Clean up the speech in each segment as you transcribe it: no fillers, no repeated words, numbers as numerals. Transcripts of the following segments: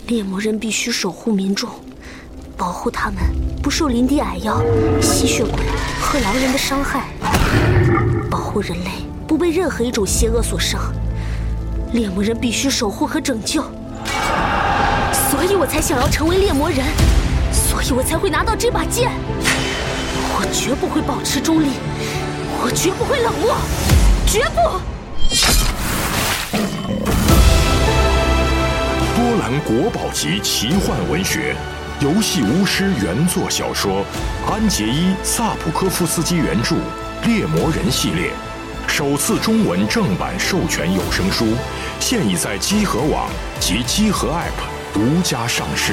猎魔人必须守护民众，保护他们不受林地矮妖、吸血鬼和狼人的伤害，保护人类不被任何一种邪恶所伤。猎魔人必须守护和拯救，所以我才想要成为猎魔人，所以我才会拿到这把剑。我绝不会保持中立，我绝不会冷漠，绝不。 波兰国宝级奇幻文学，游戏巫师原作小说，安杰伊·萨普科夫斯基原著，《猎魔人》系列，首次中文正版授权有声书，现已在积禾网及积禾 App 独家上市。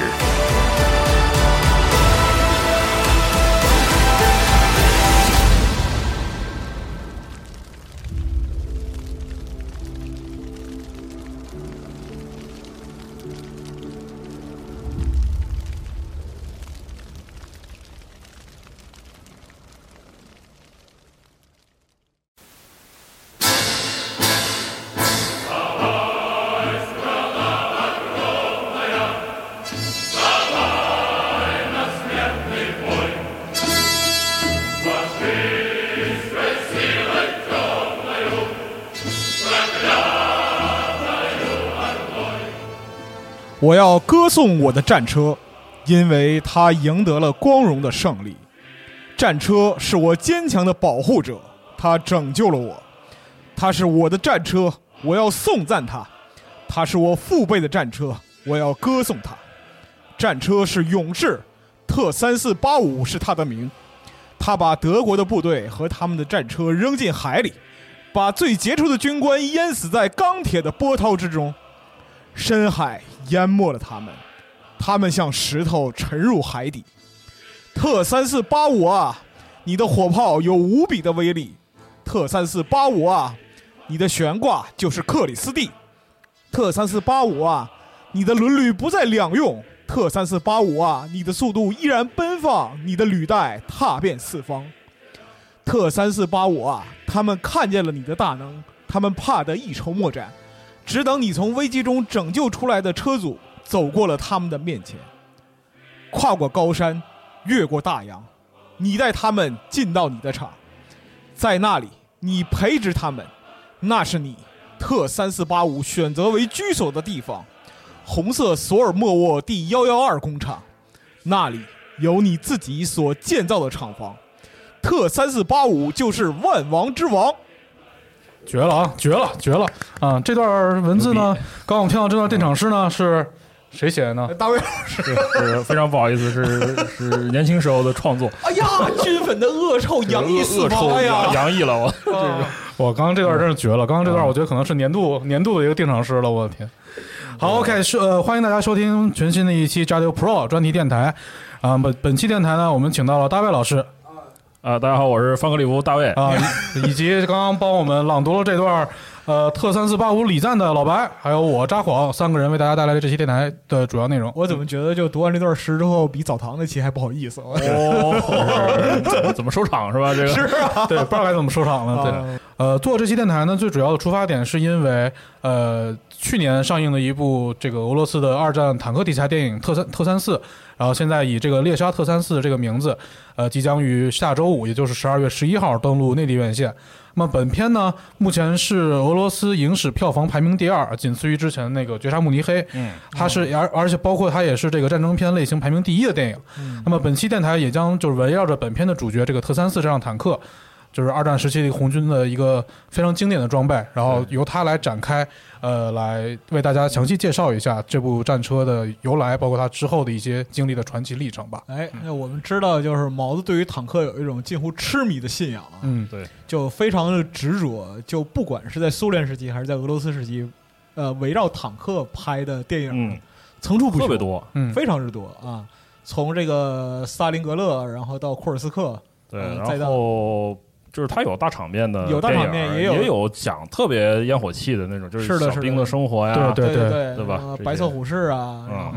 我要歌颂我的战车，因为它赢得了光荣的胜利。战车是我坚强的保护者，它拯救了我。它是我的战车，我要颂赞它。它是我父辈的战车，我要歌颂它。战车是勇士，特3485是他的名。他把德国的部队和他们的战车扔进海里，把最杰出的军官淹死在钢铁的波涛之中。深海淹没了他们，他们像石头沉入海底。特3485啊，你的火炮有无比的威力。特3485啊，你的悬挂就是克里斯蒂。特3485啊，你的轮履不再两用。特3485啊，你的速度依然奔放，你的履带踏遍四方。特3485啊，他们看见了你的大能，他们怕得一筹莫展。只等你从危机中拯救出来的车组走过了他们的面前，跨过高山，越过大洋，你带他们进到你的场，在那里你培植他们，那是你特3485选择为居所的地方，红色索尔莫沃第112工厂，那里有你自己所建造的厂房。特3485就是万王之王。 绝了啊！绝了，绝了啊！这段文字呢，刚刚我们听到这段电场诗呢，是谁写的呢？ 大卫老师， 是非常不好意思，是年轻时候的创作。 哎呀，军粉的恶臭洋溢四方，哎呀， 洋溢了我。 我刚刚这段真是绝了，刚刚这段我觉得可能是年度的一个定场诗了，我的天！好 ，OK， 欢迎大家收听全新的一期 Radio Pro 专题电台啊。本期电台呢，我们请到了大卫老师。 大家好，我是范克里夫大卫啊，以及刚刚帮我们朗读了这段特3485礼赞的老白，还有我札幌三个人为大家带来的这期电台的主要内容。 我怎么觉得就读完这段诗之后，比澡堂那期还不好意思？ 怎么收场是吧？这个是啊， 对，不知道该怎么收场了。对，做这期电台呢，最主要的出发点是因为去年上映的一部这个俄罗斯的二战坦克题材电影特34。然后现在以这个猎杀特34这个名字，即将于下周5，也就是12月11号登陆内地院线。那么本片呢，目前是俄罗斯影史票房排名第2，仅次于之前那个《绝杀慕尼黑》。它是而且包括它也是这个战争片类型排名第1的电影。那么本期电台也将就是围绕着本片的主角这个特34这辆坦克，就是二战时期的红军的一个非常经典的装备，然后由它来展开，来为大家详细介绍一下这部战车的由来，包括它之后的一些经历的传奇历程吧。 哎，那我们知道，就是毛子对于坦克有一种近乎痴迷的信仰啊， 对， 就非常的执着，就不管是在苏联时期还是在俄罗斯时期，围绕坦克拍的电影，层出不穷， 特别多， 非常之多啊。从这个斯大林格勒，然后到库尔斯克， 对， 再到就是它有大场面的， 有大场面， 也有讲特别烟火气的那种，就是小兵的生活呀， 对对吧？ 白色虎式啊，然后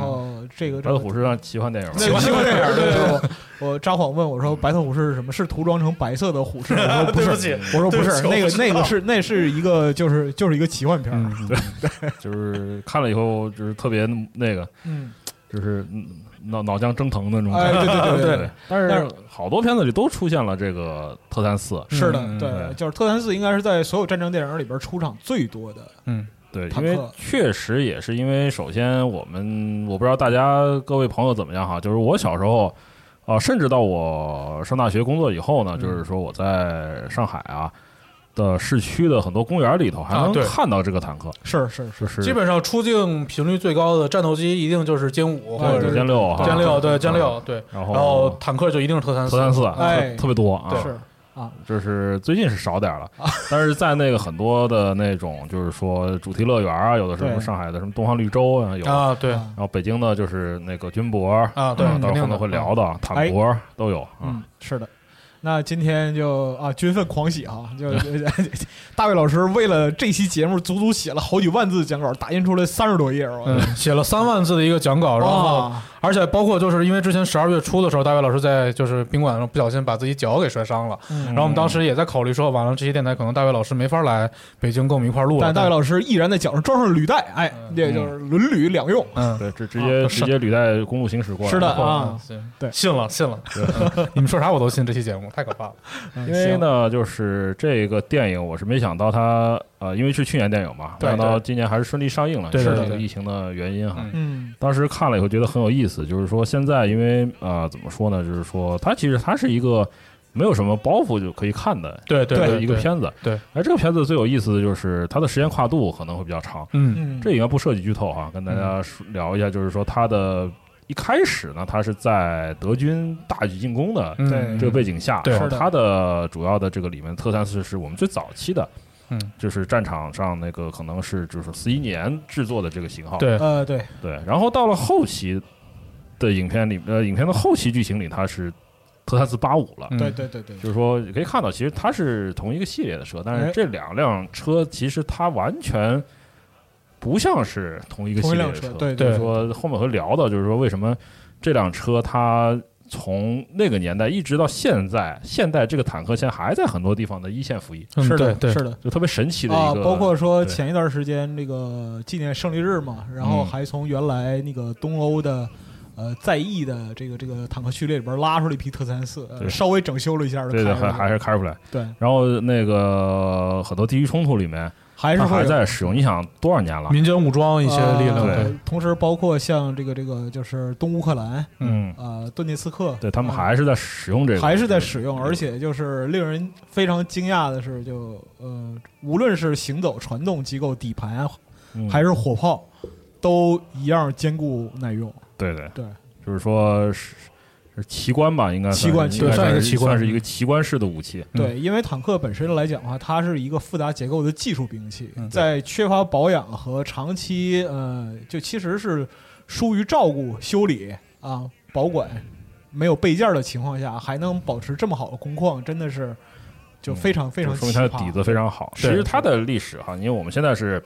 这个白色虎是让奇幻电影吗？ 奇幻电影对。我札幌问我说：“白色虎是什么？是涂装成白色的虎式？”我说：“不是。”我说：“不是，那是一个就是一个奇幻片。” 对，就是看了以后就是特别那个，就是脑浆蒸腾的那种感觉。对。但是好多片子里都出现了这个特3-4。 是的，对，就是特3-4应该是在所有战争电影里边出场最多的。 对，因为确实也是因为，首先我不知道大家各位朋友怎么样哈，就是我小时候。甚至到我上大学工作以后呢，就是说我在上海的市区的很多公园里头还能看到这个坦克。 是， 基本上出境频率最高的战斗机一定就是歼5或者歼6， 歼6对歼6对，然后坦克就一定是特3-4， 特别多啊。 是。 就是最近是少点了，但是在那个很多的那种，就是说主题乐园有的什么上海的什么东方绿洲有对， 然后北京的就是那个军博对， 到时候可能会聊的坦博都有是的。那今天就军愤狂喜哈，就大卫老师为了这期节目足足写了好几万字讲稿，打印出来30多页写了3万字的一个讲稿，然后而且包括就是因为之前12月初的时候，大卫老师在就是宾馆上不小心把自己脚给摔伤了，然后我们当时也在考虑说，完了这些电台可能大卫老师没法来北京跟我们一块录了， 但大卫老师毅然在脚上装上履带，这就是轮履两用。 对，这直接履带公路行驶过来。 是的对，信了，你们说啥我都信，这期节目太可怕了。 因为呢，就是这个电影，我是没想到它因为是去年电影嘛，没想到今年还是顺利上映了，是这个疫情的原因哈。当时看了以后觉得很有意思，就是说现在因为怎么说呢，就是说它其实是一个没有什么包袱就可以看的一个片子。 对， 而这个片子最有意思的就是它的时间跨度可能会比较长。这应该不涉及剧透哈，跟大家聊一下，就是说它的。一开始呢，他是在德军大举进攻的这个背景下，然后他的主要的这个里面特3-4是我们最早期的，就是战场上那个可能是就是41年制作的这个型号， 对， 然后到了后期的影片里，影片的后期剧情里，它是特3-485了， 对， 就是说你可以看到，其实它是同一个系列的车，但是这两辆车其实它完全。不像是同一个系列的车， 对， 就是说后面会聊到，就是说为什么这辆车它从那个年代一直到现代这个坦克现在还在很多地方的一线服役， 是的， 就特别神奇的一个。 包括说前一段时间那个纪念胜利日嘛，然后还从原来那个东欧的在役的这个坦克序列里边拉出了一批特3-4，稍微整修了一下的， 对，还是开出来， 对。 然后那个很多地域冲突里面。还在使用，你想多少年了？ 民间武装一些力量， 对。同时包括像这个就是东乌克兰，顿涅茨克， 对他们还是在使用这个， 还是在使用，而且就是令人非常惊讶的是，无论是行走、传动机构、底盘，还是火炮，都一样坚固耐用。 对，就是说是奇观吧，应该奇观算是一个奇观式的武器。 对，因为坦克本身来讲的话，它是一个复杂结构的技术兵器，在缺乏保养和长期就其实是疏于照顾、修理保管、没有备件的情况下，还能保持这么好的工况，真的是就非常非常奇葩， 说明它的底子非常好。其实它的历史哈，因为我们现在是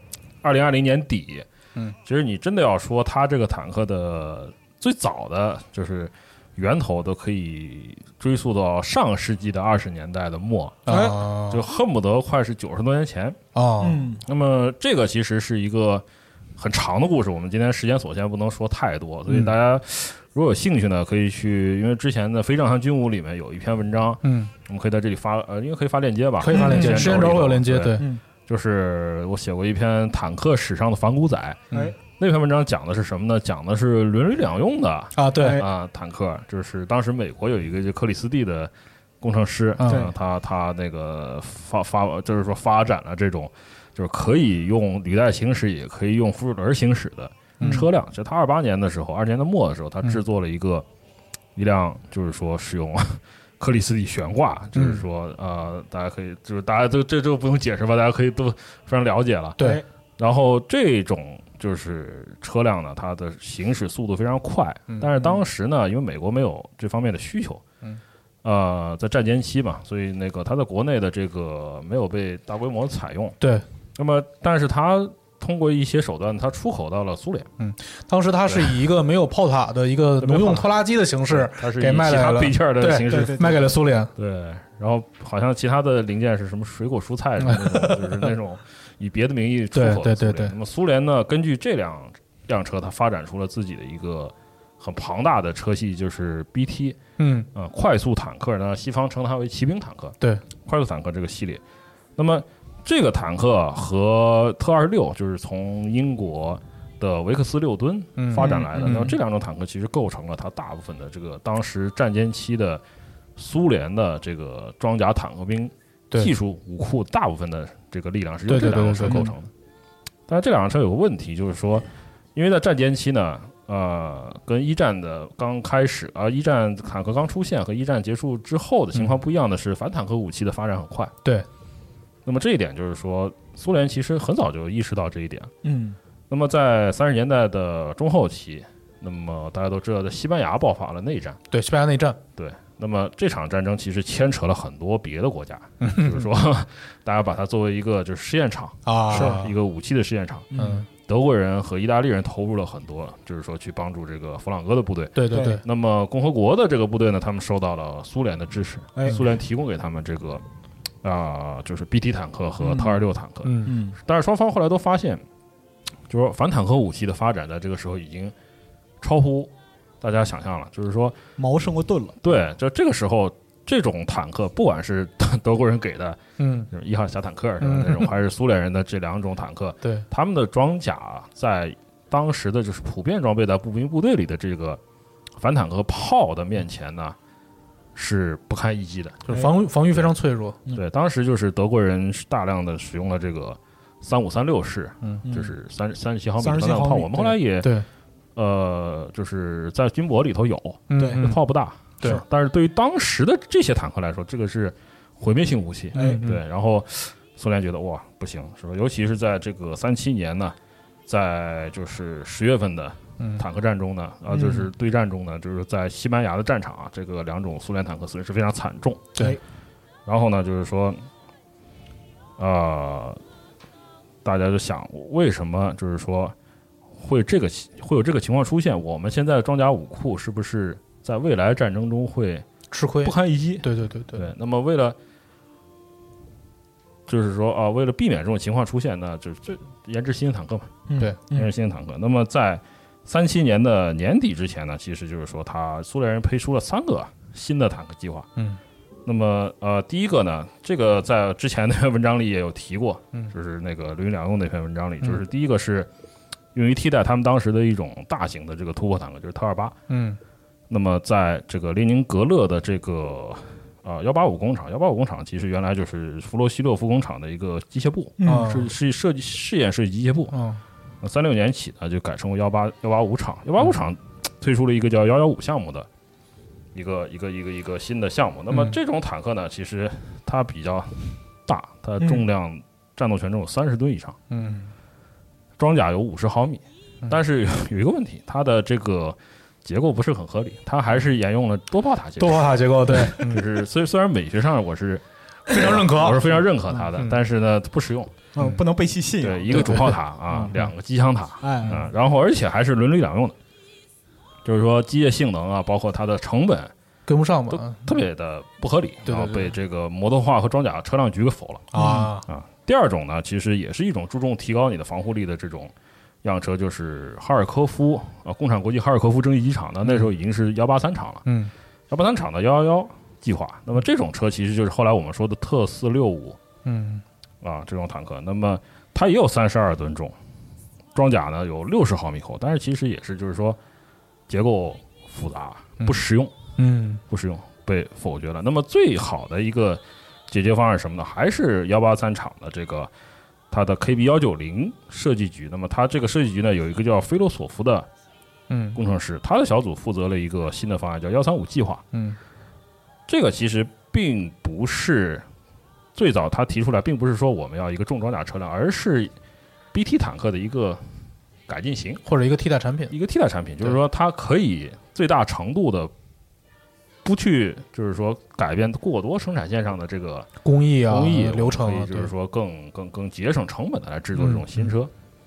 2020年底，其实你真的要说它这个坦克的最早的就是源头都可以追溯到上世纪的20年代的末，就恨不得快是90多年前那么这个其实是一个很长的故事，我们今天时间所限不能说太多，所以大家如果有兴趣呢，可以去，因为之前的非正常军武里面有一篇文章，我们可以在这里发，应该可以发链接吧？ 可以发链接，时间轴会有链接，对， 就是我写过一篇坦克史上的反骨仔，那篇文章讲的是什么呢？讲的是轮履两用的坦克，就是当时美国有一个就克里斯蒂的工程师，他那个就是说发展了这种就是可以用履带行驶，也可以用辅助轮行驶的车辆。就他28年的时候，20年的末的时候，他制作了一辆，就是说使用克里斯蒂悬挂，就是说大家可以，就是大家这不用解释吧，大家可以都非常了解了。 对，然后这种。就是车辆呢，它的行驶速度非常快，但是当时呢，因为美国没有这方面的需求，在战间期嘛，所以那个它在国内的这个没有被大规模采用。 对， 那么但是它通过一些手段，它出口到了苏联。 当时它是以一个没有炮塔的一个农用拖拉机的形式给卖来了， 配件的形式卖给了苏联。 对，然后好像其他的零件是什么水果蔬菜什么的，就是那种以别的名义出口。 对。 那么苏联呢，根据这辆车，它发展出了自己的一个很庞大的车系，就是 BT， 快速坦克呢，西方称它为骑兵坦克。 对， 快速坦克这个系列。那么这个坦克和特26就是从英国的维克斯6吨发展来的。那么这两种坦克其实构成了它大部分的这个当时战间期的苏联的这个装甲坦克兵技术武库大部分的这个力量是由这两辆车构成的。但是这两辆车有个问题，就是说，因为在战间期呢，跟一战的刚开始一战坦克刚出现和一战结束之后的情况不一样的是，反坦克武器的发展很快。 对。 那么这一点就是说，苏联其实很早就意识到这一点。那么在30年代的中后期，那么大家都知道，在西班牙爆发了内战。 对，西班牙内战。 对。那么这场战争其实牵扯了很多别的国家，就是说，大家把它作为一个就是试验场是一个武器的试验场。德国人和意大利人投入了很多，就是说去帮助这个弗朗哥的部队。 对。 那么共和国的这个部队呢，他们受到了苏联的支持，苏联提供给他们这个。就是 BT 坦克和特26坦克，但是双方后来都发现，就是说反坦克武器的发展在这个时候已经超乎大家想象了，就是说矛胜过盾了。 对，就这个时候，这种坦克不管是德国人给的，就是1号小坦克那种，还是苏联人的这两种坦克， 对， 他们的装甲在当时的就是普遍装备在步兵部队里的这个反坦克炮的面前呢。是不堪一击的， 就是防御非常脆弱。 对，当时就是德国人大量的使用了这个3536式，就是37毫米的炮。我们后来也对， 就是在军博里头有， 对， 炮不大， 对， 但是对于当时的这些坦克来说，这个是毁灭性武器。对，然后苏联觉得哇不行，是吧？尤其是在这个37年呢，在就是10月份的。坦克战中呢，就是对战中呢，就是在西班牙的战场这个两种苏联坦克损失非常惨重。 对， 然后呢，就是说，大家就想，为什么就是说会有这个情况出现？我们现在的装甲武库是不是在未来战争中会吃亏、 不堪一击？ 对。 那么为了就是说为了避免这种情况出现呢，就是研制新型坦克嘛。 对， 研制新型坦克。那么在37年的年底之前呢，其实就是说，苏联人推出了3个新的坦克计划。那么第一个呢，这个在之前那篇文章里也有提过，就是那个伦理两用那篇文章里，就是第一个是用于替代他们当时的一种大型的这个突破坦克，就是特28。那么在这个列宁格勒的这个185工厂，185工厂其实原来就是弗罗西洛夫工厂的一个机械部，是试验设计机械部。36年起呢，就改成为185厂。185厂推出了一个叫115项目的一个新的项目。那么这种坦克呢，其实它比较大，它重量战斗权重有30吨以上，装甲有50毫米，但是有一个问题，它的这个结构不是很合理，它还是沿用了多炮塔结构。 多炮塔结构，对， 就是虽然美学上我是非常认可， 我是非常认可它的，但是呢不实用。 不能背弃信仰。 对，一个主炮塔2个机枪塔，然后而且还是伦理两用的，就是说机械性能包括它的成本跟不上嘛， 都特别的不合理，然后被这个摩托化和装甲车辆局给否了。第二种呢，其实也是一种注重提高你的防护力的这种样车，就是哈尔科夫共产国际哈尔科夫争议机场呢，那时候已经是183厂了，183厂的111计划。那么这种车其实就是后来我们说的特465，这种坦克，那么它也有32吨重，装甲呢有60毫米厚，但是其实也是就是说结构复杂，不实用，不实用，被否决了。那么最好的一个解决方案是什么呢？还是183厂的这个它的 KB190设计局。那么它这个设计局呢，有一个叫菲洛索夫的工程师，他的小组负责了一个新的方案，叫135计划。这个其实并不是最早他提出来，并不是说我们要一个重装甲车辆，而是 BT 坦克的一个改进型或者一个替代产品， 就是说它可以最大程度的不去就是说改变过多生产线上的这个工艺流程， 就是说更节省成本的来制作这种新车。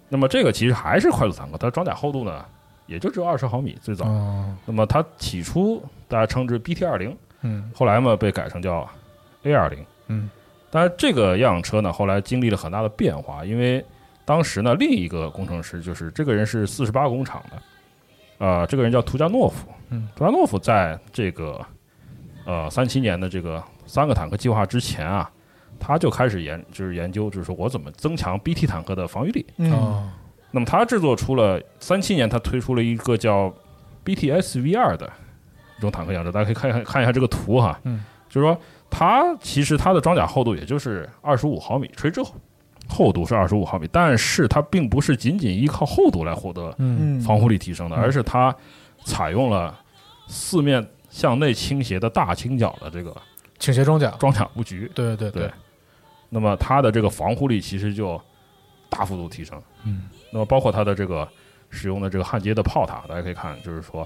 那么这个其实还是快速坦克，它装甲厚度呢也就只有20毫米最早。那么它起初大家称之 BT-20，后来嘛被改成叫 A-20。当然这个样车呢后来经历了很大的变化，因为当时呢另一个工程师就是这个人是48工厂的，这个人叫图加诺夫。图加诺夫在这个37年的这个3个坦克计划之前啊，他就开始研究，就是说我怎么增强 BT 坦克的防御力。那么他制作出了37年，他推出了一个叫 BTSV2 的一种坦克样车，大家可以看一下这个图哈。就是说其实它的装甲厚度也就是25毫米，垂直厚度是25毫米，但是它并不是仅仅依靠厚度来获得防护力提升的，而是它采用了4面向内倾斜的大倾角的这个倾斜装甲布局。 对。 那么它的这个防护力其实就大幅度提升。那么包括它的这个使用的这个焊接的炮塔，大家可以看，就是说，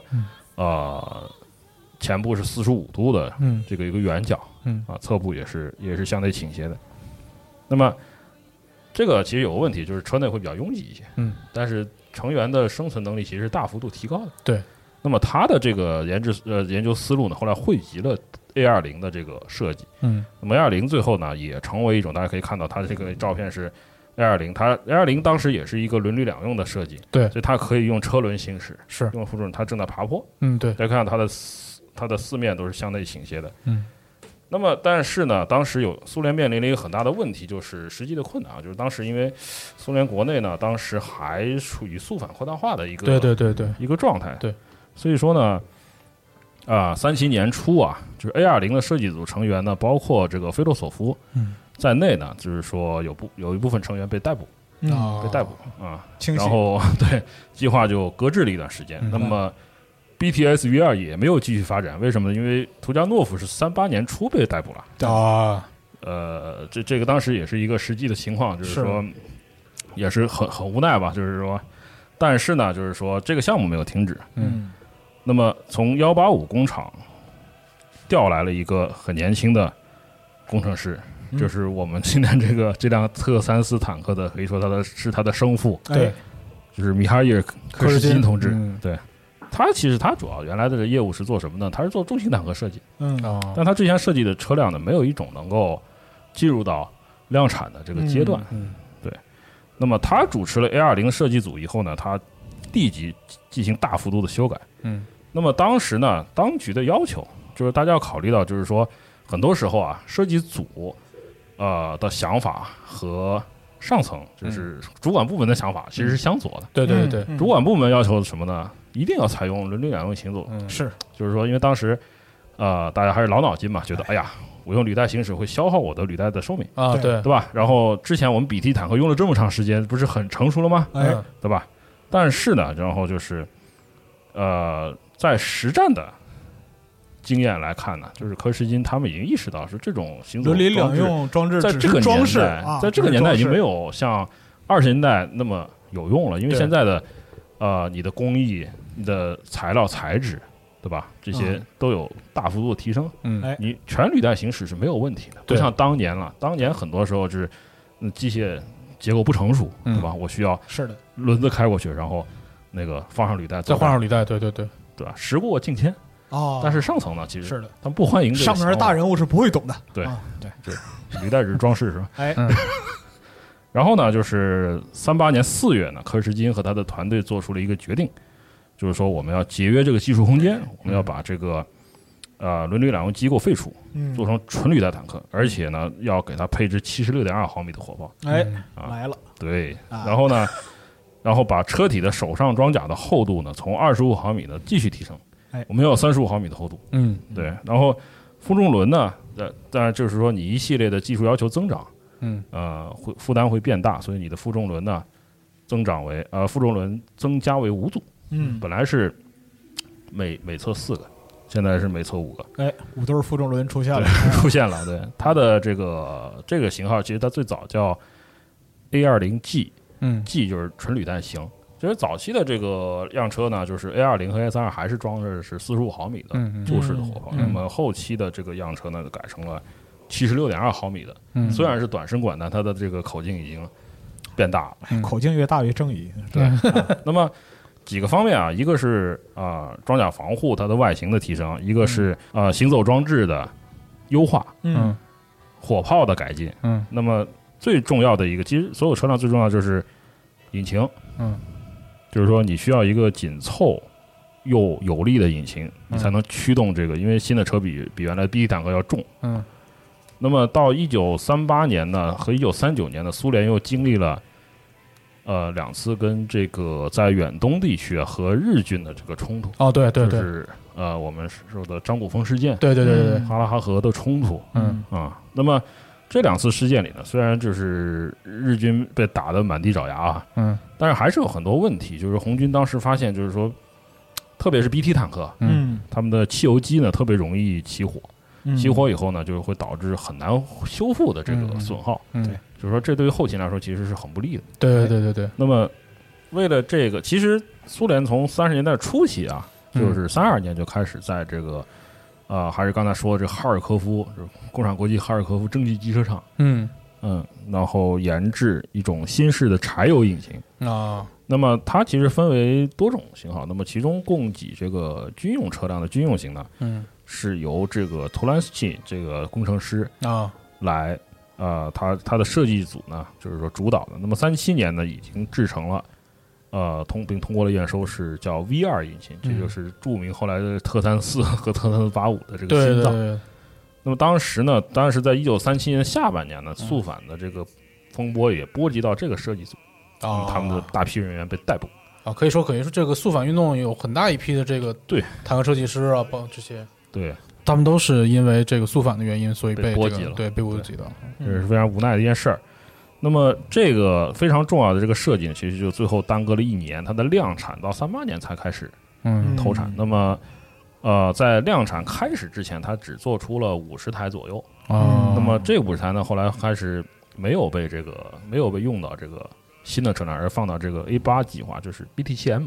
前部是45度的这个一个圆角，侧部也是向内倾斜的。那么这个其实有个问题，就是车内会比较拥挤一些，但是成员的生存能力其实是大幅度提高的。 对。 那么它的这个研究思路呢，后来汇集了 A-20 的这个设计。那么 A-20 最后呢，也成为一种，大家可以看到它这个照片是 A-20， 它 A-20 当时也是一个轮旅两用的设计， 对， 所以它可以用车轮行驶， 是用辅助轮，它正在爬坡。 对， 大家看到它的4面都是向内倾斜的。那么但是呢，当时苏联面临了一个很大的问题，就是实际的困难啊，就是当时因为苏联国内呢，当时还处于肃反扩大化的一个一个状态。对。所以说呢，37年初啊，就是 A-20 的设计组成员呢，包括这个菲洛索夫在内呢，就是说有一部分成员被逮捕，然后对计划就搁置了一段时间。那么 BTSV2 也没有继续发展，为什么呢？因为图加诺夫是38年初被逮捕了。这个当时也是一个实际的情况，就是说也是很无奈吧，就是说，但是呢，就是说这个项目没有停止。那么从185工厂调来了一个很年轻的工程师，就是我们今天这辆特34坦克的，可以说是他的生父，对，就是米哈伊尔科什金同志。对，他其实他主要原来的业务是做什么呢？他是做重型坦克设计。但他之前设计的车辆呢，没有一种能够进入到量产的这个阶段。对。那么他主持了 A-20 设计组以后呢，他立即进行大幅度的修改。那么当时呢，当局的要求就是大家要考虑到，就是说很多时候啊，设计组的想法和上层就是主管部门的想法其实是相左的。 对。 主管部门要求什么呢？一定要采用轮旅两用行走。 是， 就是说，因为当时大家还是老脑筋嘛，觉得哎呀，我用履带行驶会消耗我的履带的寿命啊，对吧？然后之前我们 BT 坦克用了这么长时间，不是很成熟了吗？对吧？但是呢，然后就是在实战的经验来看呢，就是柯什金他们已经意识到是这种行走轮理两用装置在这个装饰， 在这个年代已经没有像20年代那么有用了，因为现在的你的工艺、你的材料材质，对吧？这些都有大幅度的提升。你全履带行驶是没有问题的，不像当年了。当年很多时候是机械结构不成熟，对吧？我需要轮子开过去，然后那个放上履带， 再放上履带，对吧？时过境迁。但是上层呢，其实是的， 他们不欢迎这个上面的大人物是不会懂的。 对，履带只是装饰，是吧？然后呢，就是38年4月呢，柯什金和他的团队做出了一个决定，就是说我们要节约这个技术空间，我们要把这个轮旅两用机构废除，做成纯履带坦克，而且呢要给它配置76.2毫米的火炮。 来了。 对，然后呢，然后把车体的手上装甲的厚度呢从25毫米呢继续提升。我们要有35毫米的厚度。对，然后负重轮呢，当然就是说你一系列的技术要求增长，会负担会变大，所以你的负重轮呢增长为负重轮增加为5组。本来是每侧4个，现在是每侧5个。 5对负重轮出现了， 对，它的这个型号其实它最早叫 A-20G，G 就是纯履带型。其实早期的这个样车呢，就是 A-20 和 A-32还是装着是45毫米的注式的火炮，那么后期的这个样车呢，改成了76.2毫米的。虽然是短身管，但它的这个口径已经变大了， 口径越大越正义。 对，那么几个方面啊，一个是装甲防护它的外形的提升，一个是行走装置的优化，火炮的改进，那么最重要的一个，其实所有车辆最重要的就是引擎，就是说你需要一个紧凑又有力的引擎，你才能驱动这个，因为新的车比原来 BT 坦克要重，那么到1938年呢和1939年呢，苏联又经历了2次跟这个在远东地区和日军的这个冲突。 对， 就是我们说的张古峰事件， 对， 哈拉哈河的冲突，那么这2次事件里呢，虽然就是日军被打得满地找牙啊，但是还是有很多问题。就是红军当时发现，就是说，特别是 BT 坦克，他们的汽油机呢特别容易起火。起火以后呢，就是会导致很难修复的这个损耗。 对， 就是说这对于后勤来说其实是很不利的。 对。 那么为了这个，其实苏联从30年代初期啊，就是32年就开始在这个还是刚才说的这个哈尔科夫，就是共产国际哈尔科夫蒸汽机车厂，然后研制一种新式的柴油引擎啊。那么它其实分为多种型号，那么其中供给这个军用车辆的军用型呢，是由这个图兰斯基这个工程师来他的设计组呢，就是说主导的。那么37年呢，已经制成了并通过了验收，是叫 V2 引擎，这就是著名后来的特3-4和特385的这个心脏。 对。 那么当时在1937年下半年呢，肃反的这个风波也波及到这个设计组，他们的大批人员被逮捕。 可以说这个肃反运动有很大一批的这个对坦克设计师啊，包这些， 对， 他们都是因为这个肃反的原因，所以被波及了， 对，被波及的， 这是非常无奈的一件事儿。那么这个非常重要的这个设计呢，其实就最后耽搁了1年，它的量产到38年才开始投产。那么在量产开始之前，它只做出了50台左右。那么这50台呢，后来开始没有被用到这个新的车辆，而放到这个 A8 计划，就是 BT7M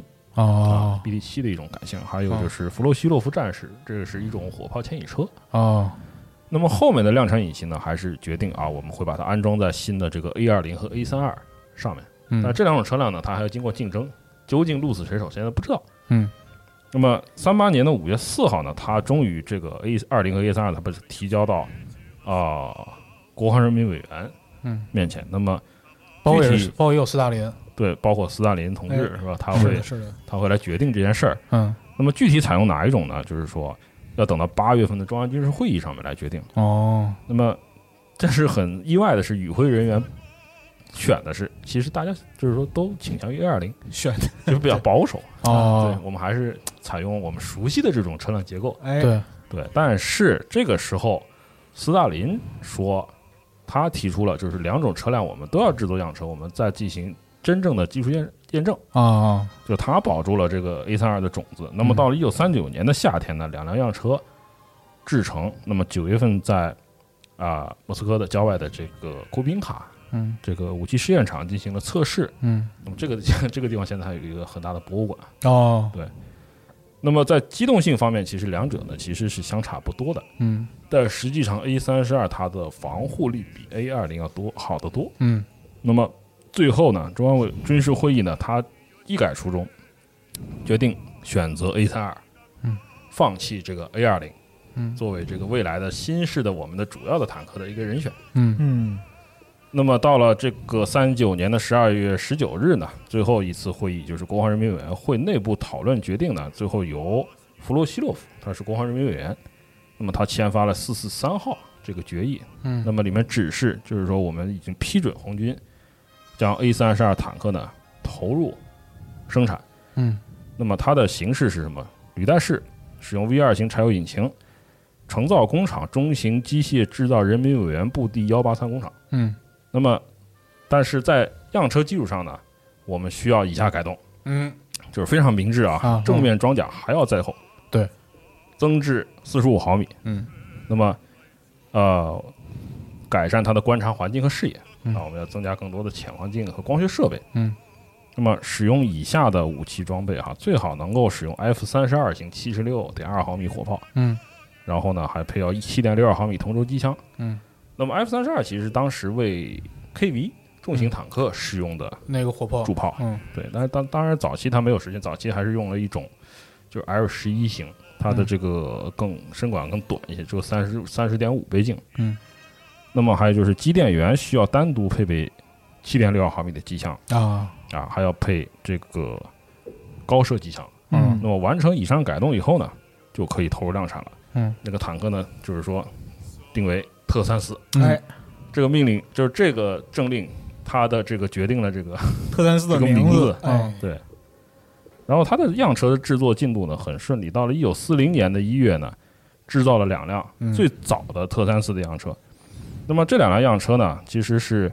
BT7 的一种改型，还有就是弗洛西洛夫战士，这个是一种火炮牵引车那么后面的量产引擎呢，还是决定我们会把它安装在新的这个 A20 和 A32上面。但这2种车辆呢，它还要经过竞争，究竟鹿死谁手，现在不知道。那么38年的5月4号呢，它终于这个 A20 和 A32 它被提交到国防人民委员面前。那么包括也有斯大林， 对，包括斯大林同志是吧？他会来决定这件事儿。那么具体采用哪一种呢？就是说要等到8月份的中央军事会议上面来决定。那么这是很意外的是，与会人员选的是，其实大家就是说都倾向于 A20， 选的就是比较保守对，我们还是采用我们熟悉的这种车辆结构。对，但是这个时候斯大林说，他提出了就是2种车辆我们都要制作样车，我们再进行真正的技术验证就他保住了这个 A32 的种子。那么到了1939年的夏天呢，2辆样车制成，那么9月份在莫斯科的郊外的这个库宾卡这个武器试验场进行了测试。那么这个地方现在还有一个很大的博物馆。对。那么在机动性方面，其实2者呢其实是相差不多的。但实际上 A32 它的防护力比 A20 要好得多。那么最后呢，中央军事会议呢，它一改初衷，决定选择 A32，放弃这个 A20，作为这个未来的新式的我们的主要的坦克的一个人选。那么到了这个39年的12月19日呢，最后一次会议就是国防人民委员会内部讨论决定呢，最后由弗洛西洛夫，他是国防人民委员，那么他签发了443号这个决议。那么里面指示就是说，我们已经批准红军将 A32坦克呢投入生产。那么它的形式是什么？履带式，使用 V2 型柴油引擎，成造工厂中型机械制造人民委员部第183工厂。那么但是在样车基础上呢，我们需要以下改动。就是非常明智正面装甲还要在后， 对， 增至45毫米。那么改善它的观察环境和视野。我们要增加更多的潜望镜和光学设备。那么使用以下的武器装备最好能够使用 F32 型 76.2 毫米火炮。然后呢还配要 7.62 毫米同轴机枪。那么 F32 其实当时为 KV 重型坦克使用的那个火炮主炮。对，但是当然早期它没有实现，早期还是用了一种就是 L11型，它的这个身管更短一些，只有30.5倍镜。那么还有就是机电员需要单独配备7.62毫米的机枪还要配这个高射机枪。那么完成以上改动以后呢，就可以投入量产了。那个坦克呢，就是说定为特34。这个命令就是这个政令，它的这个决定了这个特34的名字。 对。然后它的样车的制作进度呢很顺利，到了1940年的1月呢，制造了2辆最早的特34的样车。那么这2辆样车呢，其实是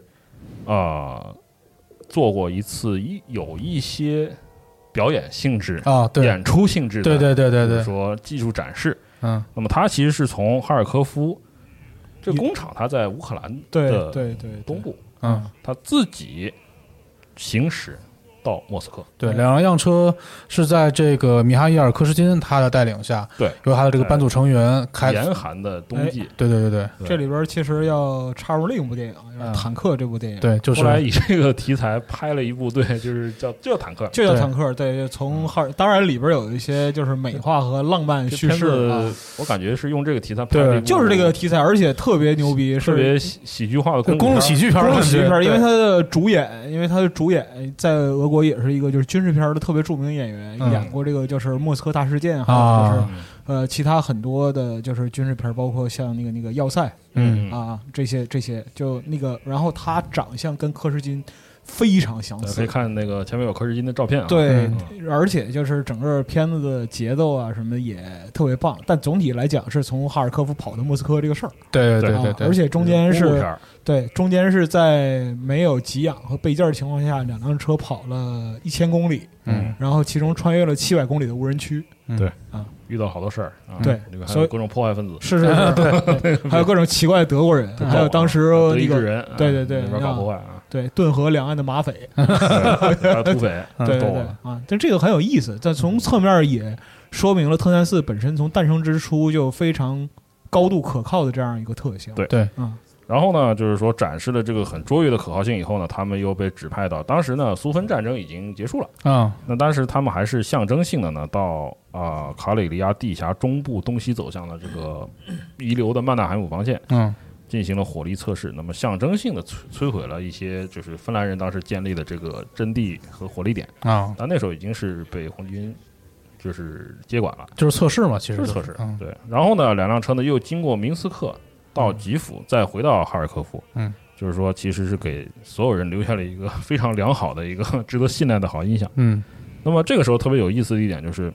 做过一次有一些表演性质演出性质的， 对， 比如说技术展示。那么它其实是从哈尔科夫这个工厂，它在乌克兰的东部，它自己行驶到莫斯科。 对，2辆样车是在这个米哈伊尔·柯什金他的带领下， 对， 由他的这个班组成员严寒的冬季。 对， 这里边其实要插入另一部电影，就是《坦克》这部电影。 对，就是后来以这个题材拍了一部，对，就是叫坦克， 就叫坦克。对，从当然里边有一些就是美化和浪漫叙事。 我感觉是用这个题材拍的， 就是这个题材，而且特别牛逼， 特别喜剧化的公路喜剧片， 因为他的主演在俄国也是一个就是军事片的特别著名演员，演过这个就是莫斯科大事件，还有就是其他很多的就是军事片，包括像那个要塞，这些就那个，然后他长相跟柯什金非常相似， 可以看那个前面有柯什金的照片。 对，而且就是整个片子的节奏啊什么也特别棒，但总体来讲是从哈尔科夫跑到莫斯科这个事儿。 对， 而且中间是在没有给养和备件的情况下，2辆车跑了1000公里，然后其中穿越了700公里的无人区。 遇到好多事儿。 对， 还有各种破坏分子。 是，对，还有各种奇怪的德国人，还有当时那个人， 对， 里边搞破坏对，顿河两岸的马匪， 土匪， 对但这个很有意思，但从侧面也说明了特34本身从诞生之初就非常高度可靠的这样一个特性。 对，然后呢，就是说展示了这个很卓越的可靠性以后呢，他们又被指派到，当时呢，苏芬战争已经结束了那当时他们还是象征性的呢，到卡累利亚地峡中部东西走向的这个遗留的曼纳海姆防线，进行了火力测试。那么象征性的摧毁了一些就是芬兰人当时建立的这个阵地和火力点但那时候已经是被红军就是接管了， 就是测试嘛，其实是测试。对，然后呢，2辆车呢又经过明斯克到基辅，再回到哈尔科夫。就是说其实是给所有人留下了一个非常良好的一个值得信赖的好印象。那么这个时候特别有意思的一点就是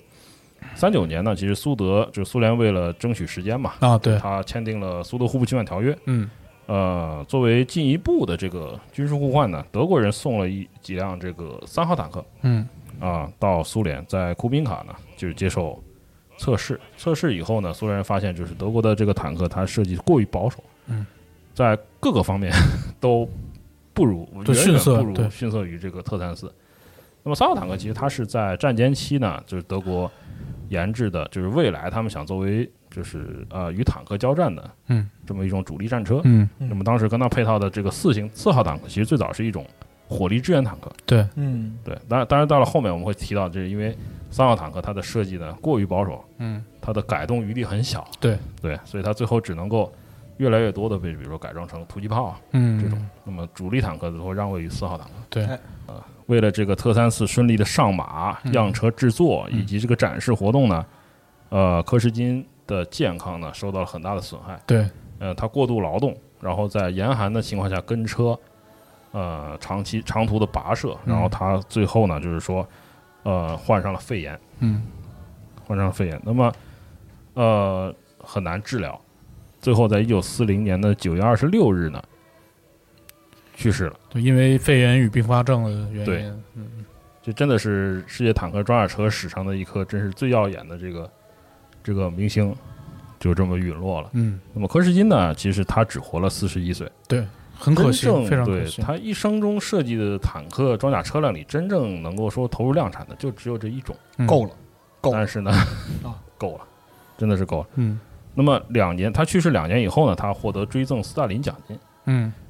39年呢，其实苏联为了争取时间嘛对， 他签订了苏德互不侵犯条约。作为进一步的这个军事互换呢，德国人送了几辆这个3号坦克到苏联，在库宾卡呢就是接受测试以后呢，苏联人发现就是德国的这个坦克它设计过于保守，在各个方面都远远不如逊色于这个特34。那么3号坦克其实它是在战前期呢，就是德国研制的，就是未来他们想作为就是与坦克交战的这么一种主力战车。那么当时跟它配套的这个4号坦克，其实最早是一种火力支援坦克。 对， 对，当然到了后面我们会提到，这是因为3号坦克它的设计呢过于保守，它的改动余地很小。对，所以它最后只能够越来越多的被比如说改装成突击炮这种。那么主力坦克最后让位于4号坦克。 对， 为了这个特34顺利的上马、样车制作以及这个展示活动呢，柯什金的健康呢受到了很大的损害。 对， 他过度劳动，然后在严寒的情况下跟车，长途的跋涉，然后他最后呢就是说，患上了肺炎。那么很难治疗，最后在1940年的9月26日呢去世了。 对，因为肺炎与并发症的原因。 对，这真的是世界坦克装甲车史上的一颗真是最耀眼的这个明星，就这么陨落了。那么柯什金呢，其实他只活了41岁。 对，很可惜，非常可惜。 对，他一生中设计的坦克装甲车辆里，真正能够说投入量产的就只有这一种。 够了。 但是呢，够了，真的是够了。那么他去世2年以后呢，他获得追赠斯大林奖金。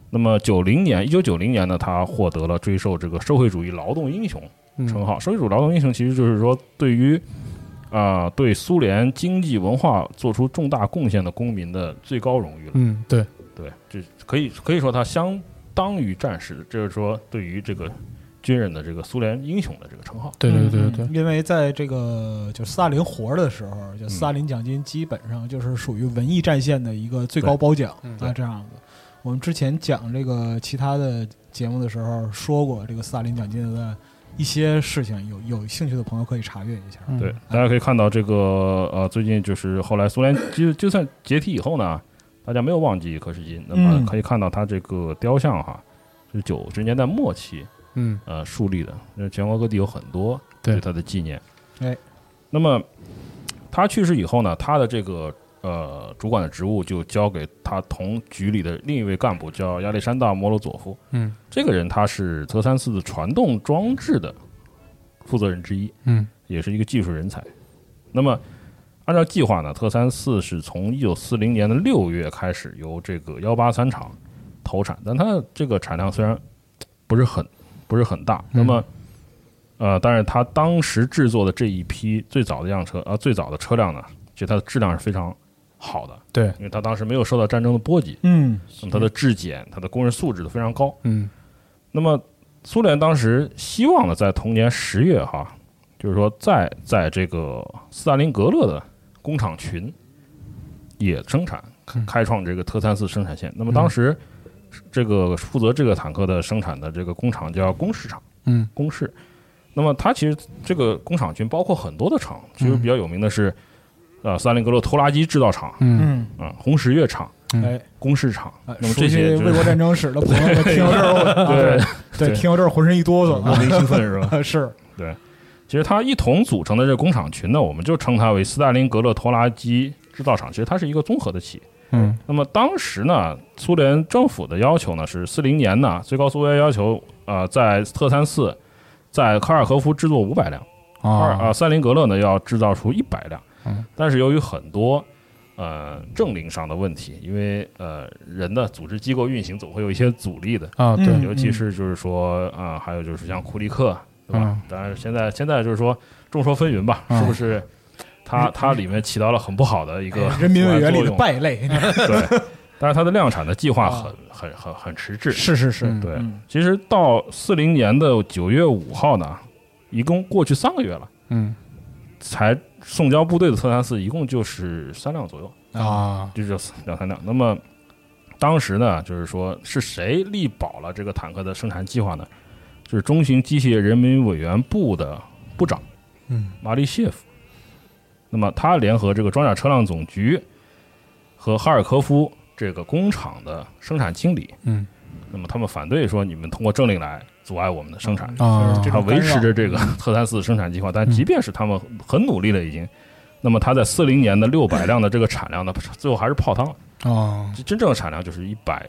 那么1990年呢，他获得了追授这个社会主义劳动英雄称号。社会主义劳动英雄其实就是说对于对苏联经济文化做出重大贡献的公民的最高荣誉了。 对， 这可以说他相当于战士，就是说对于这个军人的这个苏联英雄的这个称号。 对， 因为在这个就斯大林活着的时候，就斯大林奖金基本上就是属于文艺战线的一个最高褒奖这样子。我们之前讲这个其他的节目的时候说过，这个斯大林奖金的一些事情，有兴趣的朋友可以查阅一下。 对，大家可以看到这个最近就是后来苏联就算解体以后呢，大家没有忘记柯世金，那么可以看到他这个雕像哈，是90年代末期树立的，全国各地有很多对他的纪念。那么他去世以后呢，他的这个主管的职务就交给他同局里的另一位干部，叫亚历山大·摩罗佐夫。这个人他是特3·4的传动装置的负责人之一，也是一个技术人才。那么按照计划呢，特3·4是从1940年的6月开始由这个183厂投产，但它的这个产量虽然不是很大。那么但是它当时制作的这一批最早的车辆呢，其实它的质量是非常好的。对，因为它当时没有受到战争的波及。那么它的质检，它的工人素质都非常高。那么苏联当时希望呢，在同年10月哈，就是说在这个斯大林格勒的工厂群也生产，开创这个特3·4生产线。那么当时这个负责这个坦克的生产的这个工厂叫工事厂，工事。那么它其实这个工厂群包括很多的厂，其实比较有名的是斯大林格勒拖拉机制造厂，红十月厂，工事厂。那么这些卫国战争史的朋友们听到这儿，对，听到这儿浑身一哆嗦， 莫名兴奋是吧？ 是， 对。其实它一同组成的这个工厂群呢，我们就称它为斯大林格勒拖拉机制造厂。其实它是一个综合的企业。那么当时呢，苏联政府的要求呢是40年呢，最高苏维埃要求在特3·4在科尔科夫制作500辆，斯大林格勒呢要制造出100辆。但是由于很多政令上的问题，因为人的组织机构运行总会有一些阻力的对，尤其是就是说还有就是像库利克，对吧？当然现在就是说众说纷纭吧，是不是它里面起到了很不好的一个人民委员里的败类？ 对，但是它的量产的计划很迟滞。 是， 对。其实到40年的9月5号呢，一共过去3个月了，才送交部队的特3·4一共就是3辆左右就是2-3辆。那么当时呢，就是说是谁力保了这个坦克的生产计划呢？就是中型机械人民委员部的部长马利谢夫。那么他联合这个装甲车辆总局和哈尔科夫这个工厂的生产经理，那么他们反对说你们通过政令来阻碍我们的生产，他维持着这个特3·4生产计划。但即便是他们很努力了已经，那么他在40年的600辆的这个产量呢，最后还是泡汤了。真正的产量就是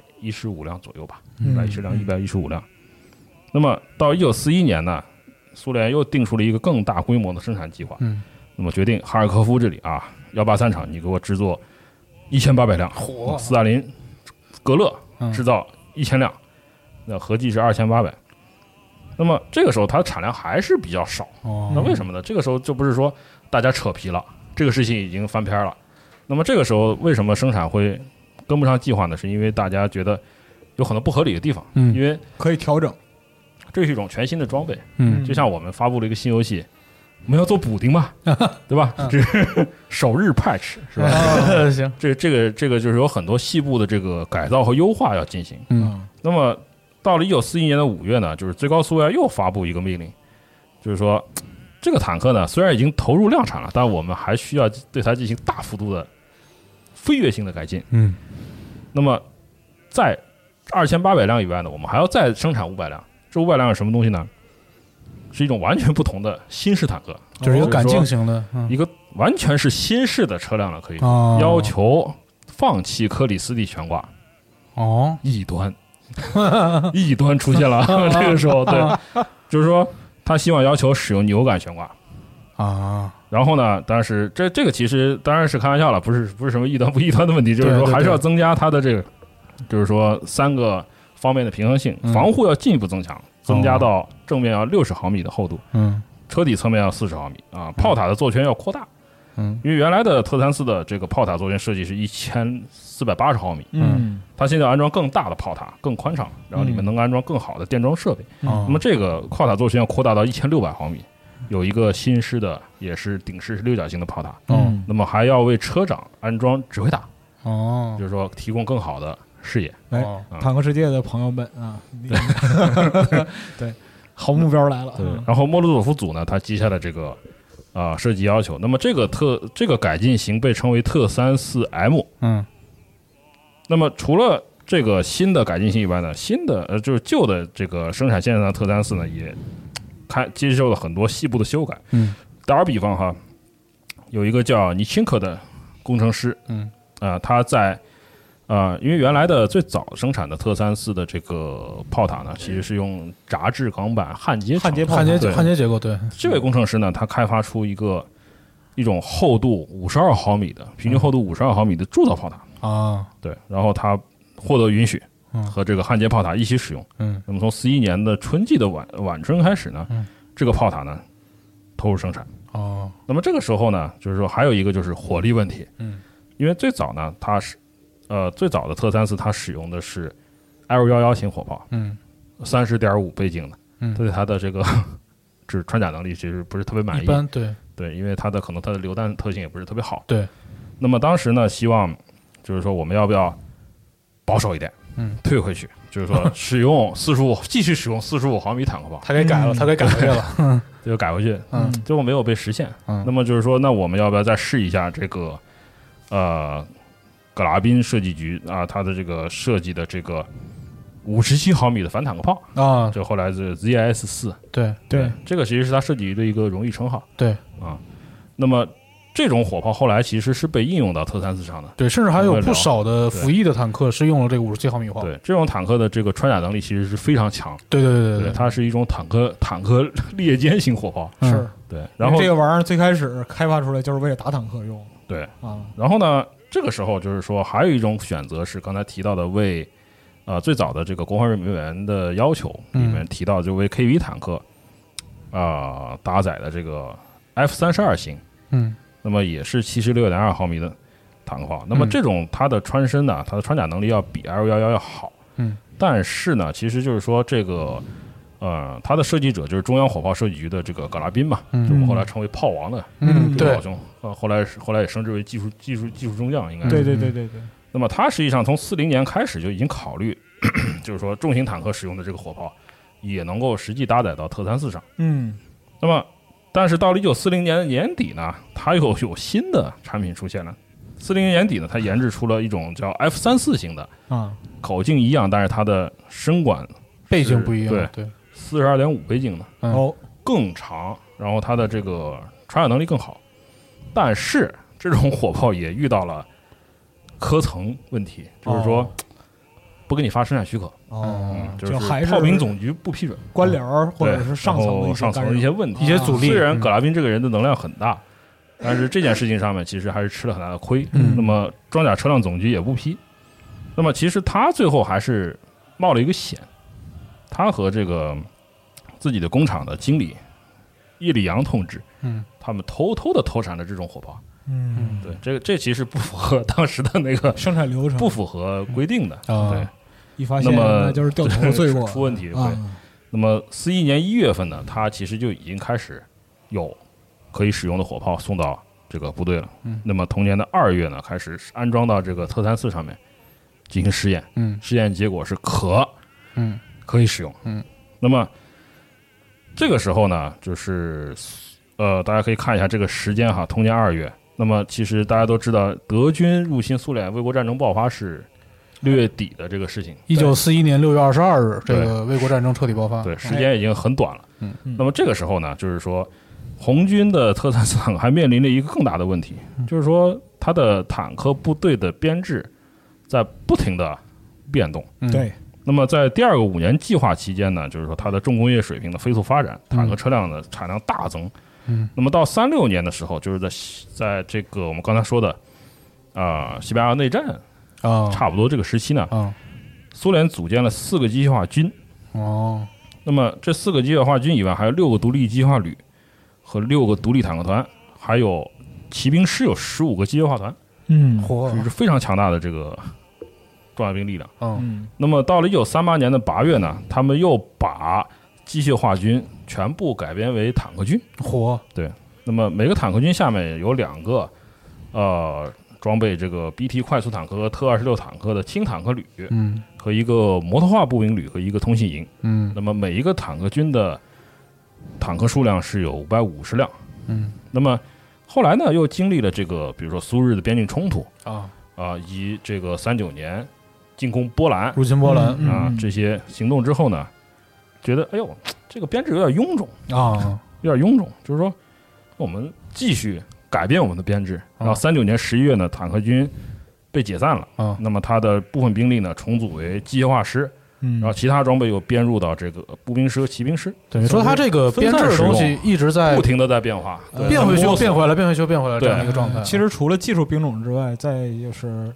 115辆左右吧，115辆。那么到1941年呢，苏联又定出了一个更大规模的生产计划，那么决定哈尔科夫这里183厂你给我制作1800辆，斯大林格勒制造1000辆，那合计是2800。那么这个时候它的产量还是比较少，那为什么呢？这个时候就不是说大家扯皮了，这个事情已经翻篇了。那么这个时候为什么生产会跟不上计划呢？是因为大家觉得有很多不合理的地方，因为可以调整， 这是一种全新的装备，就像我们发布了一个新游戏，我们要做补丁嘛，对吧？这是首日 patch 是吧？ 行， 这个就是有很多细部的这个改造和优化要进行。那么到了1941年的5月呢，就是最高苏维埃又发布一个命令，就是说这个坦克呢虽然已经投入量产了，但我们还需要对它进行大幅度的飞跃性的改进。那么在2800辆以外呢，我们还要再生产500辆。这500辆是什么东西呢？是一种完全不同的新式坦克， 就是一个赶进型的， 一个完全是新式的车辆了，可以要求放弃克里斯蒂悬挂。异端出现了，这个时候对，就是说他希望要求使用扭杆悬挂然后呢，但是这个其实当然是开玩笑了，不是什么异端不异端的问题，就是说还是要增加它的这个，就是说3个方面的平衡性，防护要进一步增强，增加到正面要60毫米的厚度，车底侧面要40毫米啊，炮塔的座圈要扩大，因为原来的特3-4的这个炮塔座圈设计是1480毫米，它现在安装更大的炮塔，更宽敞，然后里面能安装更好的电装设备，那么这个炮塔座圈要扩大到1600毫米，有一个新式的也是顶式六角形的炮塔，那么还要为车长安装指挥塔，就是说提供更好的视野。 坦克世界的朋友们啊，对，好目标来了。 对，然后莫洛佐夫组呢，他接下了这个设计要求，那么这个改进型被称为特34M。那么除了这个新的改进型以外呢，新的就是旧的这个生产线上的特34呢，也接受了很多细部的修改。打个比方哈，有一个叫尼钦科的工程师，他在因为原来的最早生产的特34的这个炮塔呢，其实是用杂质钢板焊接结构。对， 这位工程师呢，他开发出一种厚度52毫米的平均厚度52毫米的铸造炮塔对，然后他获得允许和这个焊接炮塔一起使用。那么从41年的春季的晚春开始呢，这个炮塔呢投入生产。那么这个时候呢，就是说还有一个就是火力问题。因为最早呢，它是最早的特34它使用的是 L11型火炮，30.5倍镜的，对它的这个就是穿甲能力其实不是特别满意。 一般对，因为它的榴弹特性也不是特别好。 对， 那么当时呢，希望就是说我们要不要保守一点，退回去，就是说继续使用45毫米坦克炮。 他给改了， 就改回去，最后没有被实现。那么就是说，那我们要不要再试一下这个格拉宾设计局它的这个设计的这个57毫米的反坦克炮这后来是 ZIS-4。 对， 这个其实是他设计局的一个荣誉称号。 对那么这种火炮后来其实是被应用到特34上的。 对，甚至还有不少的服役的坦克是用了这个57毫米炮。 对，这种坦克的这个穿甲能力其实是非常强。 对， 它是一种坦克猎歼型火炮。 是， 对。然后这个玩意儿最开始开发出来就是为了打坦克用。 对然后呢，这个时候就是说还有一种选择是刚才提到的为最早的这个国防人员的要求里面提到，就为 KV 坦克搭载的这个 F32型。那么也是76.2毫米的坦克炮。那么这种它的穿身呢，它的穿甲能力要比 L11要好。但是呢，其实就是说这个它的设计者就是中央火炮设计局的这个格拉宾嘛，就我们后来称为炮王的老兄，后来也升职为技术中将，应该是。 对。 那么他实际上从40年开始就已经考虑，就是说重型坦克使用的这个火炮也能够实际搭载到特34上。那么但是到了1940年的年底呢，它有新的产品出现了。40年年底呢，它研制出了一种叫 F34型的口径一样，但是它的身管倍径不一样。对 ，42.5倍径的更长，然后它的这个穿甲能力更好。但是这种火炮也遇到了科层问题，就是说不给你发生产许可。就是炮兵总局不批准， 官僚或者是上层的一些问题， 一些阻力。 虽然葛拉宾这个人的能量很大，但是这件事情上面其实还是吃了很大的亏。那么装甲车辆总局也不批。那么其实他最后还是冒了一个险，他和这个自己的工厂的经理叶利扬同志，他们偷偷的投产了这种火炮。对，这其实不符合当时的那个生产流程， 不符合规定的。对。 一发现那就是掉头罪过， 出问题。那么41年1月份呢，它其实就已经开始有可以使用的火炮送到这个部队了。那么同年的2月呢，开始安装到这个特34上面进行试验。试验结果是可以使用。那么这个时候呢，就是大家可以看一下这个时间哈，同年2月。那么其实大家都知道，德军入侵苏联，卫国战争爆发是6月底的这个事情。 1941年6月22日，这个卫国战争彻底爆发。 对，时间已经很短了。那么这个时候呢，就是说红军的特34坦克还面临着一个更大的问题，就是说它的坦克部队的编制在不停的变动。 对。 那么在第2个5年计划期间呢，就是说它的重工业水平的飞速发展，坦克车辆的产量大增。那么到36年的时候，就是在这个我们刚才说的西班牙内战差不多这个时期呢苏联组建了4个机械化军。那么这4个机械化军以外，还有6个独立机械化旅和6个独立坦克团，还有骑兵师有15个机械化团。是非常强大的这个装甲兵力量。那么到了1938年的8月呢，他们又把机械化军全部改编为坦克军。对，那么每个坦克军下面有2个装备这个 BT 快速坦克和特26坦克的轻坦克旅，和一个摩托化步兵旅和一个通信营。那么每一个坦克军的坦克数量是有550辆。那么后来呢，又经历了这个，比如说苏日的边境冲突以及这个39年进攻波兰、 入侵波兰这些行动之后呢，觉得哎呦，这个编制有点臃肿有点臃肿，就是说我们继续改变我们的编制。然后39年11月呢，坦克军被解散了那么它的部分兵力呢重组为机械化师。然后其他装备又编入到这个步兵师和骑兵师。 等于说它这个编制的东西一直在不停的在变化， 变回修变回来，变回修变回来这样一个状态。 其实除了技术兵种之外，在就是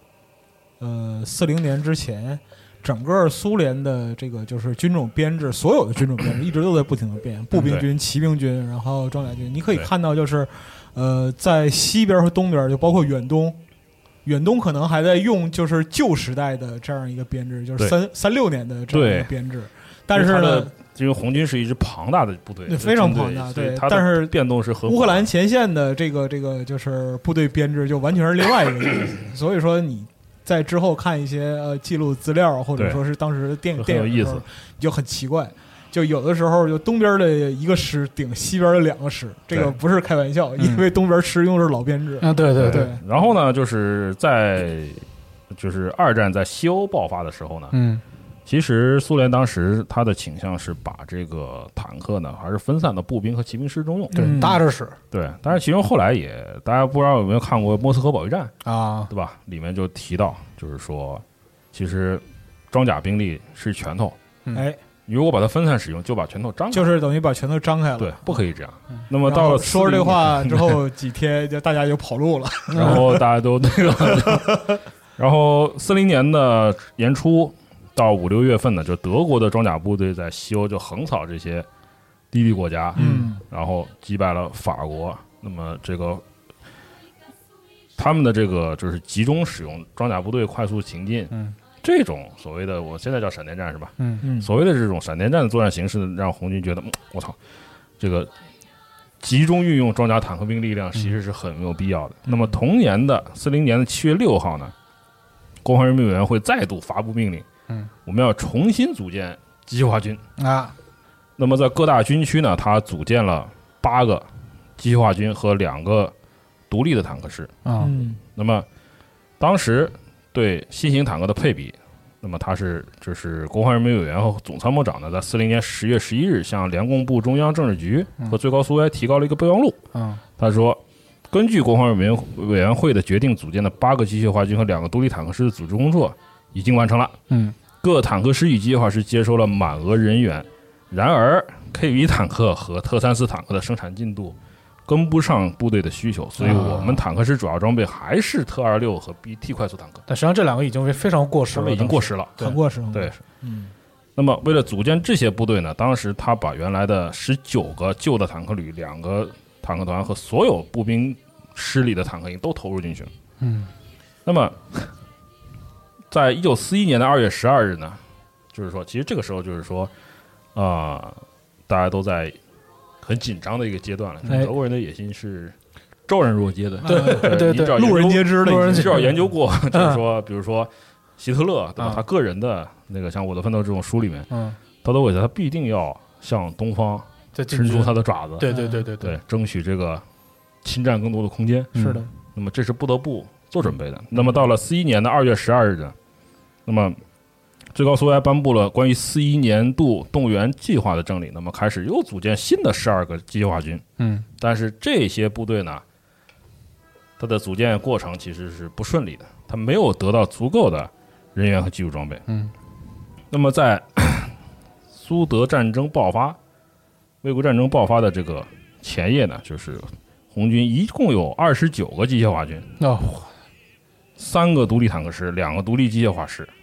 40年之前，整个苏联的这个就是军种编制，所有的军种编制一直都在不停的变，步兵军、骑兵军，然后装甲军。你可以看到，就是在西边和东边，就包括远东可能还在用就是旧时代的这样一个编制，就是36年的这样一个编制。但是呢， 因为红军是一支庞大的部队， 非常庞大，对。但是变动是乌克兰前线的这个就是部队编制就完全是另外一个意思。所以说你在之后看一些记录资料，或者说是当时的电影的时候，就很奇怪。就有的时候就东边的一个师顶西边的2个师，这个不是开玩笑，因为东边师用的是老编制。 对。 然后呢，就是二战在西欧爆发的时候呢，其实苏联当时它的倾向是把这个坦克呢还是分散到步兵和骑兵师中用， 搭着使。 对，但是其中后来也大家不知道有没有看过《莫斯科保卫战》对吧？里面就提到，就是说，其实装甲兵力是拳头，你如果把它分散使用，就把拳头张开， 就是等于把拳头张开了。 对，不可以这样。那么到了说了这话之后几天，就大家就跑路了， 然后大家都那个，然后40年的年初到5、6月份呢，就德国的装甲部队在西欧就横扫这些低地国家，然后击败了法国。那么这个他们的这个就是集中使用装甲部队快速行进，这种所谓的我现在叫闪电战是吧？所谓的这种闪电战的作战形式，让红军觉得，我操，这个集中运用装甲坦克兵力量其实是很没有必要的。那么同年的40年的7月6号呢，国防人民委员会再度发布命令，我们要重新组建机械化军那么在各大军区呢，它组建了8个机械化军和2个独立的坦克师那么当时对新型坦克的配比，那么它就是国防人民委员和总参谋长呢，在40年10月11日向联共部中央政治局和最高苏维埃提高了一个备忘录。他说，根据国防人民委员会的决定，组建的8个机械化军和2个独立坦克师的组织工作已经完成了。各坦克师与机械化师接收了满额人员，然而 K-1坦克和特34坦克的生产进度跟不上部队的需求，所以我们坦克师主要装备还是特26和 BT 快速坦克。 但实际上这2个已经非常过时了， 已经过时了， 很过时。 对，那么为了组建这些部队呢，当时他把原来的19个旧的坦克旅、2个坦克团和所有步兵师里的坦克营都投入进去了。那么在1941年的2月12日呢，就是说，其实这个时候就是说，大家都在很紧张的一个阶段了。德国人的野心是昭然若揭的， 对，路人皆知的， 你至少研究过，就是说，比如说希特勒，对吧？他个人的那个像《我的奋斗》这种书里面，他都会他必定要向东方伸出他的爪子， 对， 争取这个侵占更多的空间。 是的， 那么这是不得不做准备的。那么到了41年的2月12日呢，那么最高苏维埃颁布了关于41年度动员计划的政令，那么开始又组建新的12个机械化军。但是这些部队呢，它的组建过程其实是不顺利的，它没有得到足够的人员和技术装备。那么在苏德战争爆发、卫国战争爆发的这个前夜呢，就是红军一共有29个机械化军，3个独立坦克师，2个独立机械化师，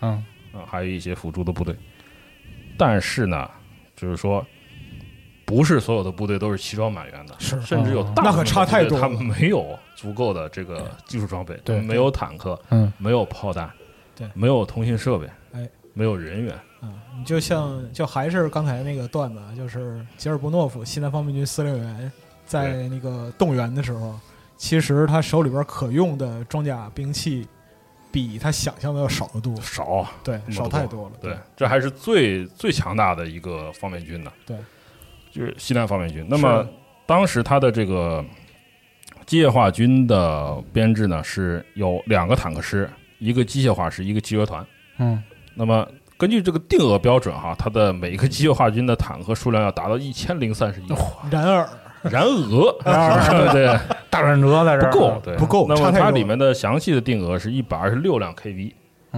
还有一些辅助的部队。但是呢，就是说，不是所有的部队都是齐装满员的， 是甚至有大那可差太多了， 他们没有足够的这个技术装备， 对， 没有坦克，没有炮弹， 对， 没有通信设备， 哎， 没有人员。 你就还是刚才那个段子，就是吉尔布诺夫西南方面军司令员在那个动员的时候，其实他手里边可用的装甲兵器比他想象的要少得多，对，少太多了。 对，这还是最强大的一个方面军呢。 对， 就是西南方面军。那么当时他的这个机械化军的编制呢，是有2个坦克师，一个机械化师，一个集合团。那么根据这个定额标准哈，它的每个机械化军的坦克数量要达到1031。然而，对， 大转折在这儿不够，对， 不够。 那么它里面的详细的定额是126辆 KV，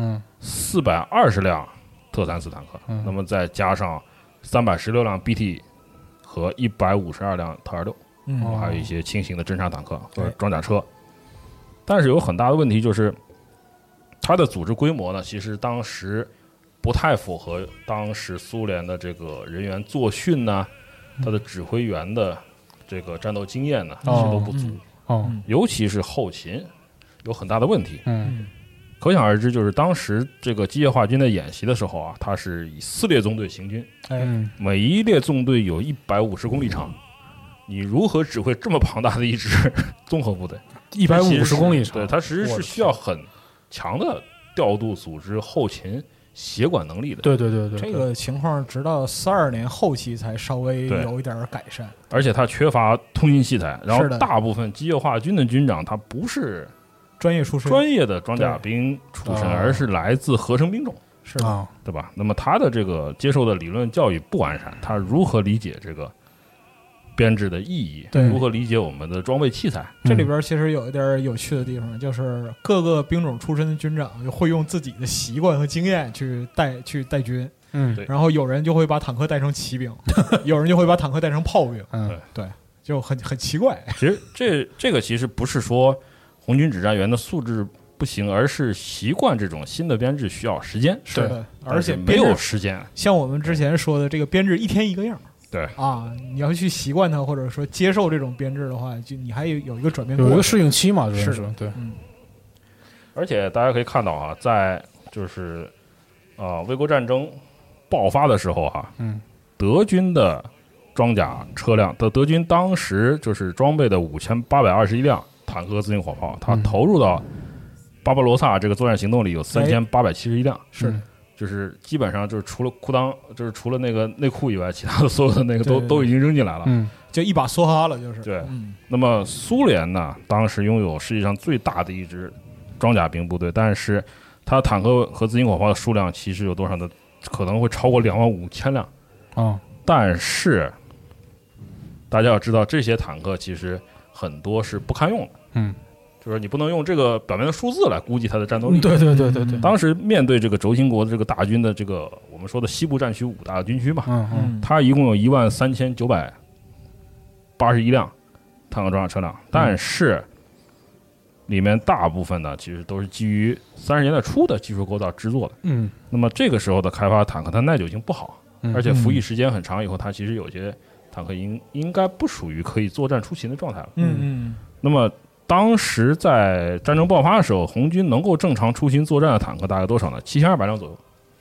420辆特34坦克，那么再加上316辆 BT 和152辆特26，还有一些轻型的侦察坦克和装甲车。但是有很大的问题就是，它的组织规模呢，其实当时不太符合当时苏联的这个人员作训呢，它的指挥员的这个战斗经验呢，其实都不足。尤其是后勤有很大的问题。可想而知，就是当时这个机械化军的演习的时候啊，它是以4列纵队行军，每一列纵队有150公里长，你如何指挥这么庞大的一支综合部队 ？150公里长， 对，它其实是需要很强的调度、组织、后勤、协管能力的。 对， 这个情况直到42年后期才稍微有一点改善。 而且它缺乏通信器材，然后大部分机械化军的军长他不是专业出身、 专业的装甲兵出身，而是来自合成兵种， 是的， 对吧？那么他的这个接受的理论教育不完善，他如何理解这个编制的意义？如何理解我们的装备器材？ 这里边其实有一点有趣的地方，就是各个兵种出身的军长就会用自己的习惯和经验去带军。然后有人就会把坦克带成骑兵，有人就会把坦克带成炮兵。对，就很奇怪。 其实这个其实不是说红军指战员的素质不行，而是习惯这种新的编制需要时间。 是的，而且没有时间。 像我们之前说的，这个编制一天一个样。 对啊，你要去习惯它，或者说接受这种编制的话，就你还有一个转变过程， 有一个适应期嘛， 是的，对。 而且大家可以看到啊，在就是卫国战争爆发的时候哈，德军的装甲车辆德军当时就是装备的5821辆坦克自行火炮，它投入到巴巴罗萨这个作战行动里有3871辆， 是。 就是基本上就是除了裤裆，就是除了那个内裤以外，其他的所有的那个都已经扔进来了， 就一把梭哈了，就是。 对，那么苏联呢，当时拥有世界上最大的一支装甲兵部队，但是它坦克和自行火炮的数量其实有多少呢？可能会超过25000辆但是大家要知道，这些坦克其实很多是不堪用的，就是你不能用这个表面的数字来估计它的战斗力。 对。 当时面对这个轴心国的这个大军的这个我们说的西部战区5大军区嘛，它一共有13981辆坦克装甲车辆，但是里面大部分呢其实都是基于30年代初的技术构造制作的。那么这个时候的开发坦克，它耐久性不好，而且服役时间很长以后，它其实有些坦克应该不属于可以作战出勤的状态了。那么当时在战争爆发的时候，红军能够正常出勤作战的坦克大概多少呢？7200辆左右。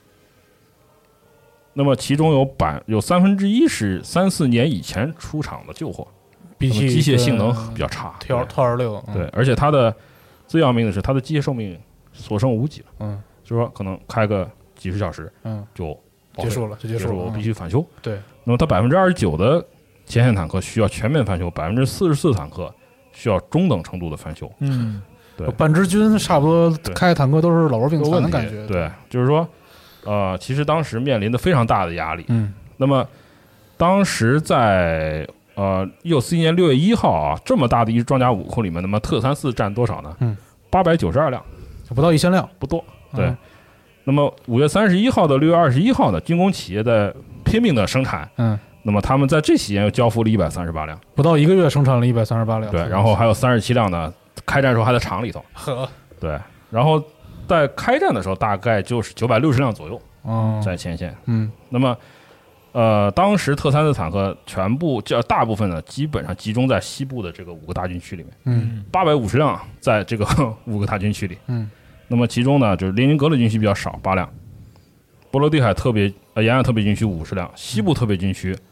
那么其中有1/3是3-4年以前出厂的旧货，机械性能比较差。 T26， 对，而且它的最要命的是它的机械寿命所剩无几了。就是说可能开个几十小时，就结束了， 我必须返修。 对， 那么它29%的前线坦克需要全面翻修，44%坦克需要中等程度的翻修。对， 半支军差不多开坦克都是老弱病残的感觉。 对，就是说，其实当时面临的非常大的压力。那么当时在1941年6月1号啊，这么大的一支装甲武库里面，那么特34占多少呢？892辆， 不到1000辆， 不多。对，那么5月31号到6月21号呢，军工企业在拼命的生产。那么他们在这期间又交付了138辆， 不到1个月生产了138辆。 对，然后还有37辆呢，开战时候还在厂里头。对，然后在开战的时候大概就是960辆左右在前线。那么当时特3次坦克大部分呢基本上集中在西部的这个5个大军区里面，850辆在这个5个大军区里。那么其中呢就是列宁格勒军区比较少8辆，波罗的海沿岸特别军区50辆，西部特别军区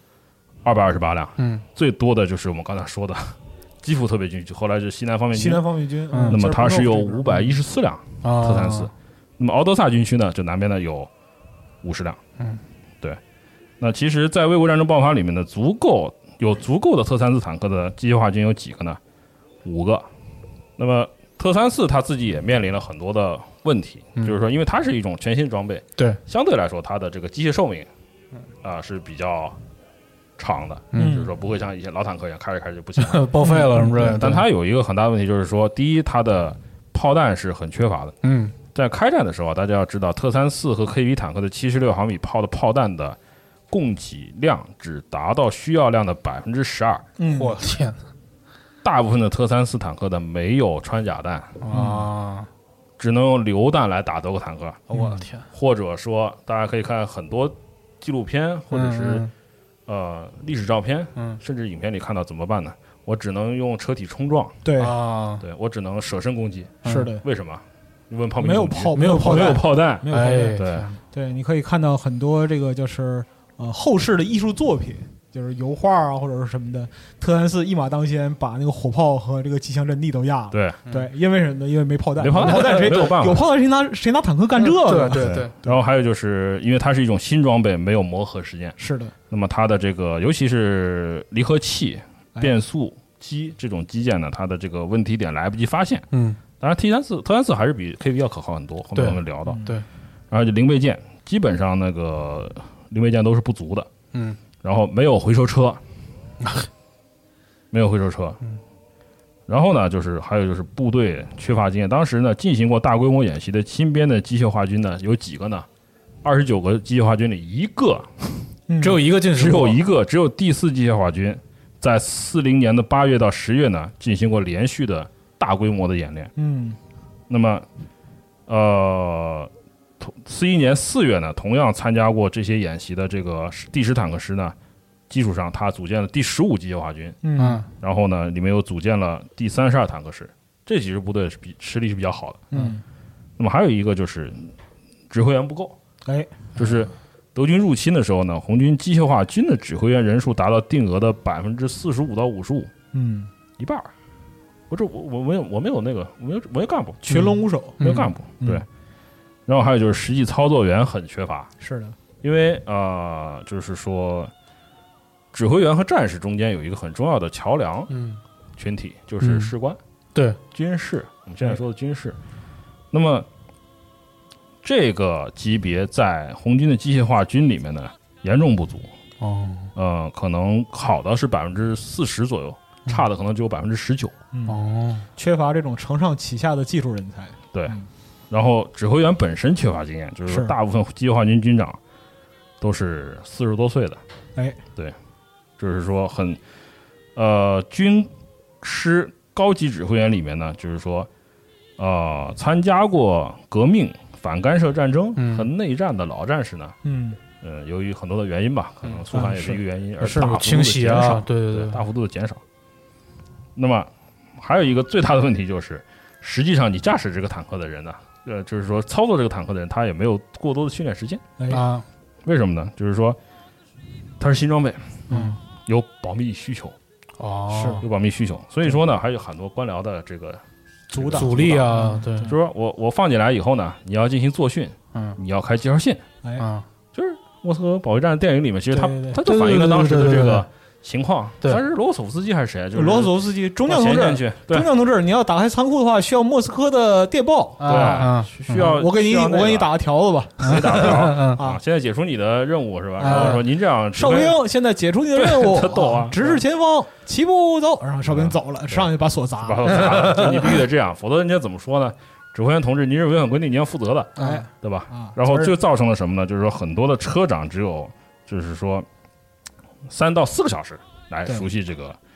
228辆，最多的就是我们刚才说的基辅特别军区，后来是西南方面军，那么它是有514辆特3次，那么敖德萨军区呢，就南边呢有50辆，对。那其实，在卫国战争爆发里面呢，足够的特3次坦克的机械化军有几个呢？5个。那么特3次它自己也面临了很多的问题，就是说，因为它是一种全新装备， 对， 相对来说它的这个机械寿命是比较长的，就是说不会像以前老坦克一样开着就不行了报废了什么之类的。 但它有一个很大的问题，就是说，第一，它的炮弹是很缺乏的。在开战的时候，大家要知道，特34和 KV 坦克的76毫米炮的炮弹的供给量只达到需要量的12%。 我天！ 大部分的特34坦克的没有穿甲弹只能用榴弹来打德国坦克。 我的天！ 或者说，大家可以看很多纪录片或者是历史照片，甚至影片里看到怎么办呢？我只能用车体冲撞， 对我只能舍身攻击。 是的， 为什么？你问炮兵， 没有炮弹，对，你可以看到很多这个就是后世的艺术作品，就是油画啊或者是什么的，特34一马当先，把那个火炮和这个机枪阵地都压了。对，因为什么呢？因为没炮弹，谁没有办法， 有炮弹谁拿坦克干这个？ 对。 然后还有就是因为它是一种新装备，没有磨合时间。 是的。 那么它的这个尤其是离合器、变速机这种机件呢，它的这个问题点来不及发现。当然特34还是比 KV 要可靠很多，后面我们聊到。 对。 然后就零备件，基本上那个零备件都是不足的。然后没有回收车，然后呢，还有就是部队缺乏经验。当时呢，进行过大规模演习的新编的机械化军呢，有几个呢？29个机械化军里只有一个进行过， 只有第4机械化军在40年的8月到10月呢，进行过连续的大规模的演练。那么41年4月呢，同样参加过这些演习的这个第10坦克师呢，基础上他组建了第15机械化军，然后呢，里面又组建了第32坦克师，这几支部队实力是比较好的。那么还有一个就是指挥员不够，就是德军入侵的时候呢，红军机械化军的指挥员人数达到定额的45%到55%，一半。我没有那个，我没有干部， 群龙无首， 没有干部，对。然后还有就是实际操作员很缺乏， 是的， 因为就是说，指挥员和战士中间有一个很重要的桥梁群体，就是士官， 对， 军士，我们现在说的军士。那么这个级别在红军的机械化军里面呢，严重不足。可能好的是40%左右，差的可能只有19%。 缺乏这种承上启下的技术人才。 对。然后指挥员本身缺乏经验，就是说大部分机械化军军长都是40多岁的。对，就是说军师高级指挥员里面呢，就是说参加过革命、反干涉战争和内战的老战士呢，由于很多的原因吧，可能肃反也是一个原因，而大幅度的减少，对，大幅度的减少。那么还有一个最大的问题就是，实际上你驾驶这个坦克的人呢，就是说操作这个坦克的人，他也没有过多的训练时间。为什么呢？就是说它是新装备，有保密需求，有保密需求，所以说呢，还有很多官僚的这个阻力啊，对， 就是说我放进来以后呢，你要进行作训，你要开介绍信，就是莫斯科保卫战的电影里面，其实他就反映了当时的这个情况。他是罗斯索夫斯基还是谁？就是罗斯索夫斯基，中将同志，你要打开仓库的话，需要莫斯科的电报。 对，需要我给你打个条子吧， 你打个条现在解除你的任务是吧？然后说您这样， 哨兵现在解除你的任务，直视前方，齐步走。然后哨兵走了，上去把锁砸了。 你必须得这样，否则人家怎么说呢？指挥员同志，您是违反规定，您要负责的，对吧？然后就造成了什么呢？就是说很多的车长只有就是说3到4个小时来熟悉这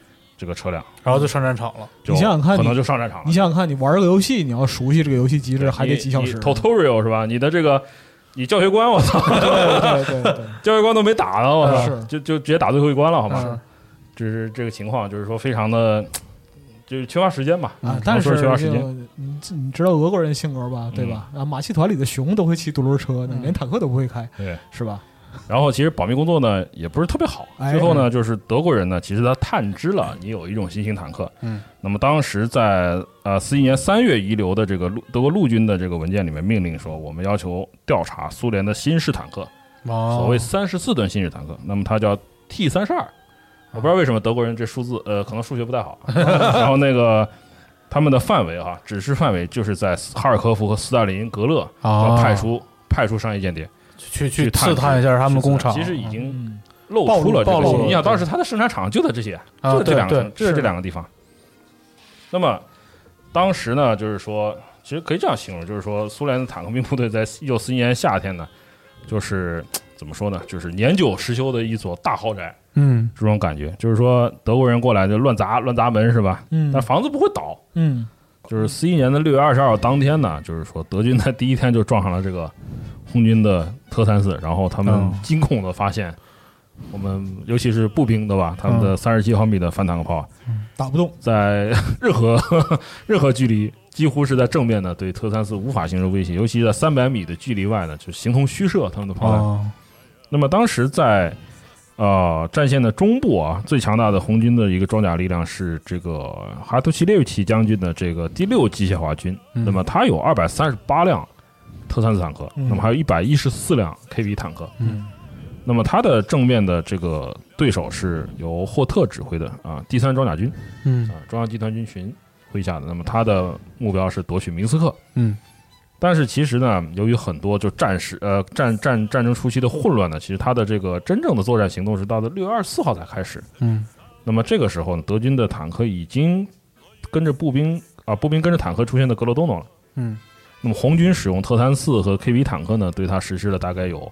这个车辆， 然后就上战场了。 你想想看， 可能就上战场了。 你想想看，你玩个游戏，你要熟悉这个游戏机制，还得几小时。 tutorial 是吧？你的这个，你教学官，我操， 对， 教学官都没打呢，我操，就直接打最后一关了，好吗？就是这个情况，就是说非常的。就是缺乏时间吧， 但是缺乏时间。 你知道俄国人性格吧，对吧？马戏团里的熊都会骑独轮车，连坦克都不会开， 对， 是吧？ 然后其实保密工作呢也不是特别好，最后呢就是德国人呢其实他探知了你有一种新型坦克，那么当时在41年3月遗留的这个德国陆军的这个文件里面命令说，我们要求调查苏联的新式坦克，所谓34吨新式坦克，那么它叫 T32。我不知道为什么德国人这数字可能数学不太好然后那个他们的范围指示范围就是在哈尔科夫和斯大林格勒要派出商业间谍去刺探一下他们工厂， 其实已经露出了这个。你想当时他的生产厂就在这些，就这两个地方。那么当时呢，就是说，其实可以这样形容，就是说苏联的坦克兵部队在1941年夏天呢，就是怎么说呢，就是年久失修的一所大豪宅。这种感觉就是说德国人过来就乱砸门是吧？但房子不会倒。就是41年的6月22号当天呢，就是说德军在第一天就撞上了这个红军的特34，然后他们惊恐的发现，我们尤其是步兵对吧，他们的37毫米的反坦克炮打不动，在任何距离，几乎是在正面的对特34无法形成威胁，尤其在300米的距离外呢，就形同虚设他们的炮弹。那么当时在战线的中部最强大的红军的一个装甲力量是这个哈图奇列维奇将军的这个第6机械化军，那么他有238辆特34坦克，那么还有114辆 KB 坦克，那么他的正面的这个对手是由霍特指挥的第3装甲军，中央集团军群麾下的，那么他的目标是夺取明斯克，但是其实呢，由于很多就战争初期的混乱呢，其实他的这个真正的作战行动是到了6月24号才开始。那么这个时候呢，德军的坦克已经跟着步兵跟着坦克出现在格罗多诺了。那么红军使用特34和 KB 坦克呢，对他实施了大概有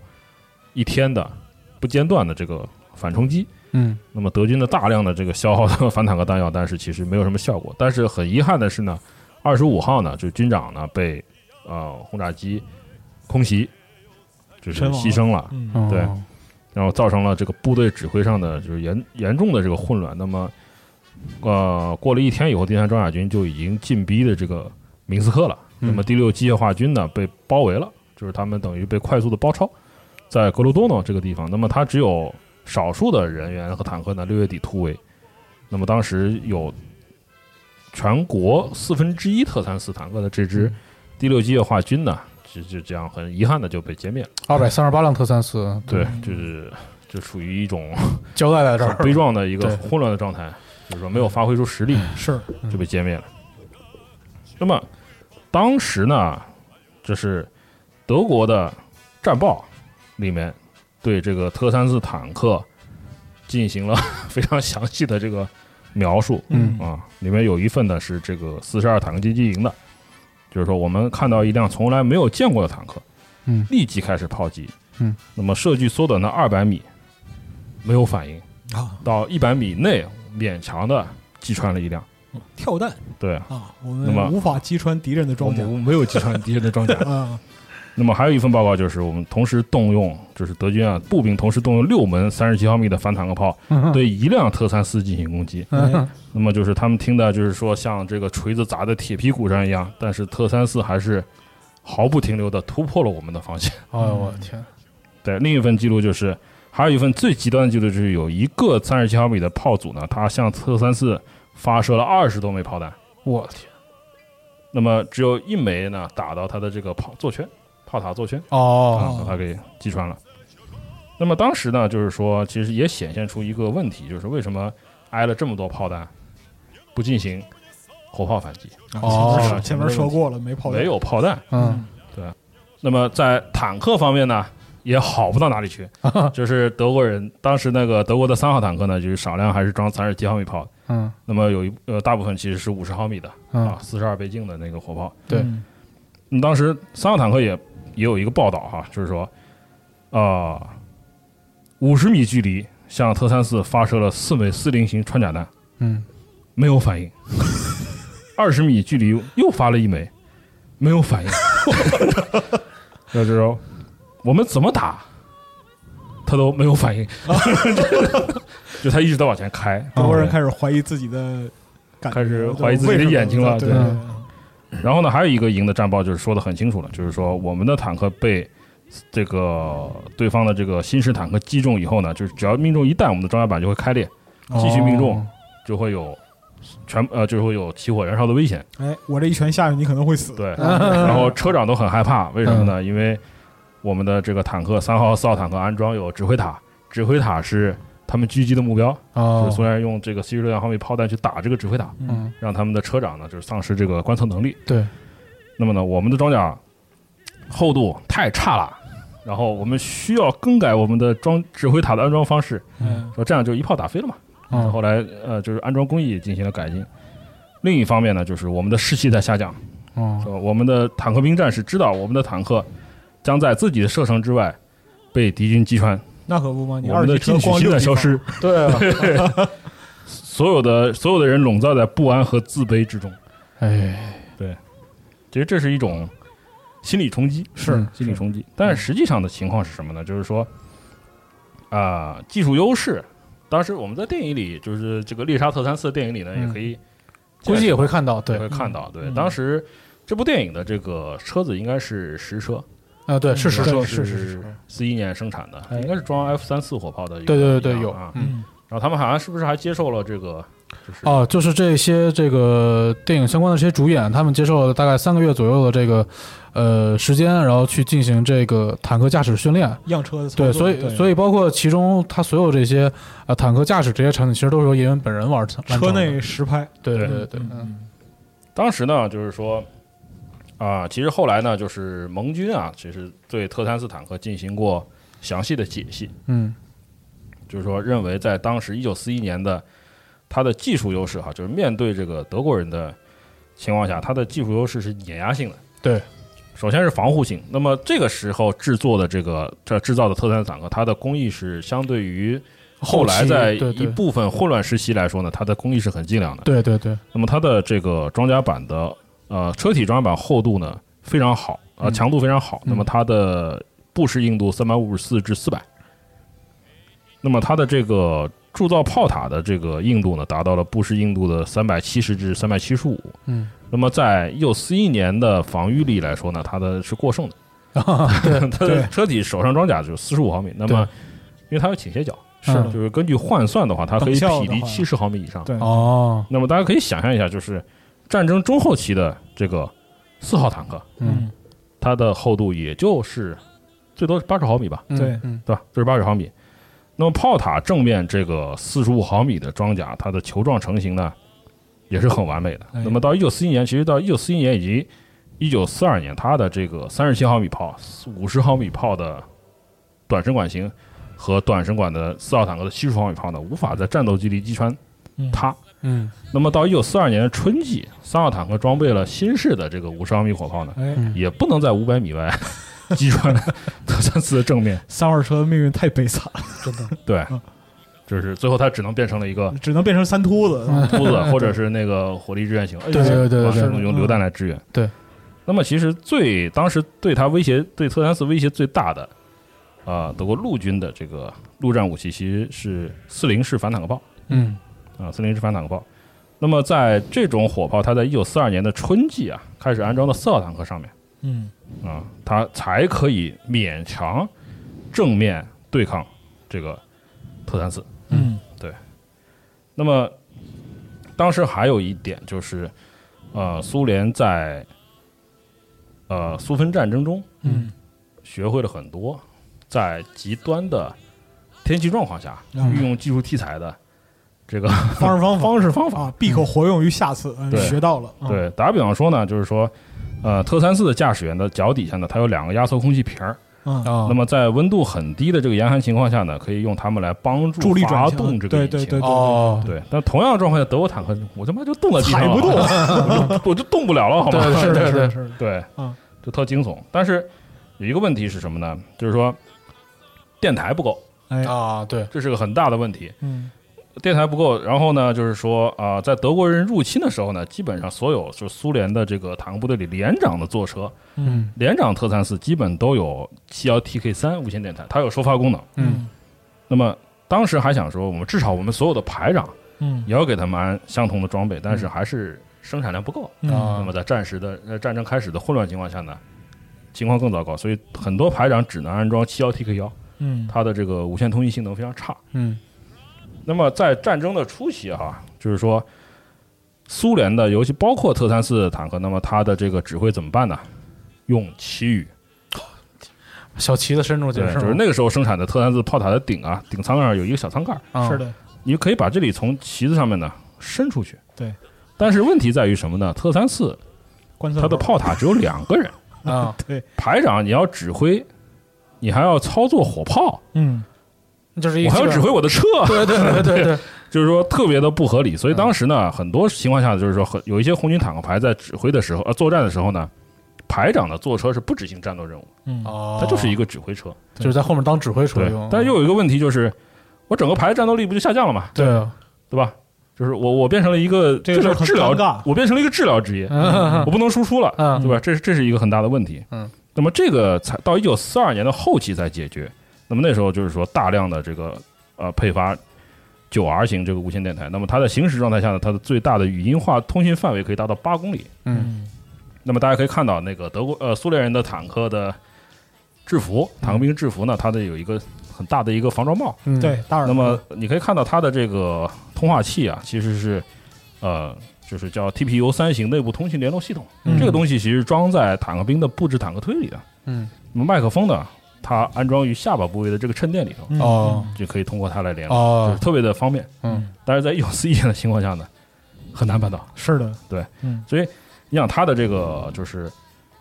1天的不间断的这个反冲击。那么德军的大量的这个消耗的反坦克弹药，但是其实没有什么效果。但是很遗憾的是呢，25号呢，就军长呢被轰炸机空袭，就是牺牲了，对，然后造成了这个部队指挥上的就是严重的这个混乱。那么，过了1天以后，第3装甲军就已经进逼的这个明斯克了。那么第6机械化军呢被包围了，就是他们等于被快速的包抄，在格罗多诺这个地方。那么他只有少数的人员和坦克呢6月底突围。那么当时有全国1/4特34坦克的这支第6机械化军呢，就这样很遗憾的就被歼灭了。 238辆特34， 对，就处于一种交代在这儿悲壮的一个混乱的状态，就是说没有发挥出实力，就被歼灭了。那么当时呢，就是德国的战报里面对这个特34坦克进行了非常详细的这个描述，里面有一份呢是这个42坦克击击营的。就是说，我们看到一辆从来没有见过的坦克，立即开始炮击，那么射距缩短到200米，没有反应，到100米内勉强的击穿了一辆跳弹， 对我们无法击穿敌人的装甲， 我们没有击穿敌人的装甲那么还有一份报告，就是我们同时动用，就是德军步兵同时动用6门37毫米的反坦克炮，对1辆特34进行攻击。那么就是他们听的就是说像这个锤子砸在铁皮鼓上一样，但是特34还是毫不停留的突破了我们的防线。 我的天！ 对，另一份记录就是还有一份最极端的记录，就是有一个37毫米的炮组呢，它向特34发射了20多枚炮弹。 我的天！ 那么只有1枚呢打到它的这个炮塔座圈，把它给击穿了。那么当时呢，就是说，其实也显现出一个问题，就是为什么挨了这么多炮弹，不进行火炮反击？ 前面说过了，没有炮弹。对。那么在坦克方面呢，也好不到哪里去。就是德国人当时那个德国的3号坦克呢，就是少量还是装37毫米炮的。那么有大部分其实是50毫米的42倍镜的那个火炮。 对。 当时3号坦克也有一个报道就是说50米距离向特34发射了4枚40型穿甲弹。 没有反应。20米距离又发了1枚，没有反应。那这种我们怎么打，他都没有反应。就他一直在往前开， 中国人开始怀疑自己的感觉， 开始怀疑自己的眼睛了。对。然后呢，还有一个营的战报就是说的很清楚了，就是说我们的坦克被这个对方的这个新式坦克击中以后呢，就是只要命中一弹，我们的装甲板就会开裂，继续命中就会有就会有起火燃烧的危险。 哎，我这一拳下去，你可能会死。 对，然后车长都很害怕，为什么呢？因为我们的这个坦克3号和4号坦克安装有指挥塔，指挥塔是他们狙击的目标。就是苏联人用这个76毫米炮弹去打这个指挥塔，让他们的车长呢就是丧失这个观测能力。 对， 那么呢，我们的装甲厚度太差了，然后我们需要更改我们的指挥塔的安装方式，说这样就一炮打飞了嘛。后来就是安装工艺进行了改进。另一方面呢，就是我们的士气在下降。说我们的坦克兵战士知道我们的坦克将在自己的射程之外被敌军击穿。 那可不嘛， 我们的进取心在消失。 对啊， 所有的人笼罩在不安和自卑之中。 哎， 对，其实这是一种心理冲击， 是心理冲击。但是实际上的情况是什么呢？就是说技术优势。当时我们在电影里，就是这个猎杀特3-4的电影里呢，也可以估计也会看到，对， 会看到。对，当时这部电影的这个车子应该是实车啊，对，是实车， 是41年生产的，应该是装 F-34火炮的一个。 对，有啊。然后他们好像是不是还接受了这个？ 就是这些这个电影相关的这些主演，他们接受了大概3个月左右的这个时间，然后去进行这个坦克驾驶训练、 样车的操作。 对， 所以包括其中他所有这些坦克驾驶这些场景，其实都是由叶问本人完成的， 车内实拍。 对。 当时呢，就是说其实后来呢，就是盟军其实对特3-4坦克进行过详细的解析。就是说认为在当时1941年的它的技术优势就是面对这个德国人的情况下，它的技术优势是碾压性的。 对， 首先是防护性。那么这个时候制作的这制造的特3-4坦克，它的工艺是相对于后来在一部分混乱时期来说呢，它的工艺是很精良的。 对。 那么它的这个装甲板的车体装甲板厚度呢非常好，强度非常好。那么它的布式硬度354至400。那么它的这个铸造炮塔的这个硬度呢，达到了布式硬度的370至375。那么在1941年的防御力来说呢，它的是过剩的。它的车体手上装甲就45毫米。那么因为它有倾斜角，就是根据换算的话，它可以匹敌70毫米以上。 对。 那么大家可以想象一下，就是战争中后期的这个4号坦克，它的厚度也就是最多是80毫米吧？ 对吧？就是80毫米。那么炮塔正面这个45毫米的装甲，它的球状成型呢也是很完美的。那么到1941年，其实到1941年以及1942年，它的这个37毫米炮、50毫米炮的短身管型和短身管的4号坦克的70毫米炮呢，无法在战斗机里击穿它。那么到1942年的春季，3号坦克装备了新式的这个50毫米火炮呢，也不能在500米外击穿特3-4的正面。 3号车的命运太悲惨了，真的。 对，就是最后它只能变成了一个， 只能变成3秃子， 或者是那个火力支援型。 对， 用榴弹来支援。 对。 那么其实当时对它威胁，对特3-4威胁最大的德国陆军的这个陆战武器其实是40式反坦克炮。40式反坦克炮。那么在这种火炮，它在1942年的春季开始安装到4号坦克上面。它才可以勉强正面对抗这个特3-4。对。那么当时还有一点就是，苏联在苏芬战争中，学会了很多在极端的天气状况下运用技术题材的这个方式方法，必可活用于下次。学到了。 对，打个比方说呢，就是说。特3-4的驾驶员的脚底下呢，它有2个压缩空气瓶儿。那么在温度很低的这个严寒情况下呢，可以用它们来帮助发动这个引擎。对。但同样的状况下，德国坦克我他妈就冻在地上了，踩不动，我就动不了了，好吗？对，就特惊悚。但是有一个问题是什么呢？就是说电台不够。 对， 这是个很大的问题。 电台不够，然后呢，就是说在德国人入侵的时候呢，基本上所有就是苏联的这个坦克部队里连长的座车，连长特3-4基本都有71TK3无线电台，它有收发功能。那么当时还想说，我们至少我们所有的排长，也要给他们安相同的装备，但是还是生产量不够。那么在战争开始的混乱情况下呢，情况更糟糕，所以很多排长只能安装71TK1，它的这个无线通信性能非常差。那么在战争的初期就是说苏联的尤其包括特3-4坦克，那么它的这个指挥怎么办呢？用旗语， 小旗的深入解释， 就是那个时候生产的特3-4炮塔的顶舱上有一个小舱盖， 是的， 你可以把这里从旗子上面呢伸出去。 对， 但是问题在于什么呢？特3-4它的炮塔只有2个人对， 排长你要指挥，你还要操作火炮， 就是我还要指挥我的车， 对， 就是说特别的不合理。所以当时呢，很多情况下就是说，有一些红军坦克排在指挥的时候，作战的时候呢，排长的坐车是不执行战斗任务，它就是一个指挥车， 就是在后面当指挥车用。 但又有一个问题就是，我整个排战斗力不就下降了吗？ 对吧？就是我变成了一个治疗，我变成了一个治疗职业，我不能输出了，对吧？这是一个很大的问题。那么这个才到1942年的后期才解决。那么那时候就是说大量的这个配发9R 型这个无线电台，那么它在行驶状态下呢，它的最大的语音化通信范围可以达到8公里。那么大家可以看到那个苏联人的坦克的制服，坦克兵制服呢，它的有一个很大的一个防撞帽。 对， 那么你可以看到它的这个通话器其实是就是叫 TPU3 型内部通信联络系统。这个东西其实装在坦克兵的布置坦克推里的。那么麦克风呢，它安装于下巴部位的这个衬垫里头，就可以通过它来联络，就是特别的方便。但是在1941年的情况下呢，很难办到。 是的， 对，所以你想它的这个就是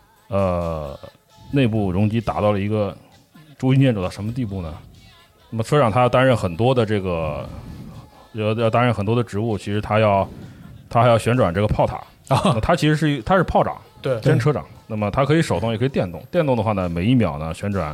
内部容积达到了一个捉襟见肘到什么地步呢？那么车长他要担任很多的这个要担任很多的职务，其实他还要旋转这个炮塔他其实他是炮长， 对， 兼车长。那么它可以手动也可以电动，电动的话呢，每1秒呢旋转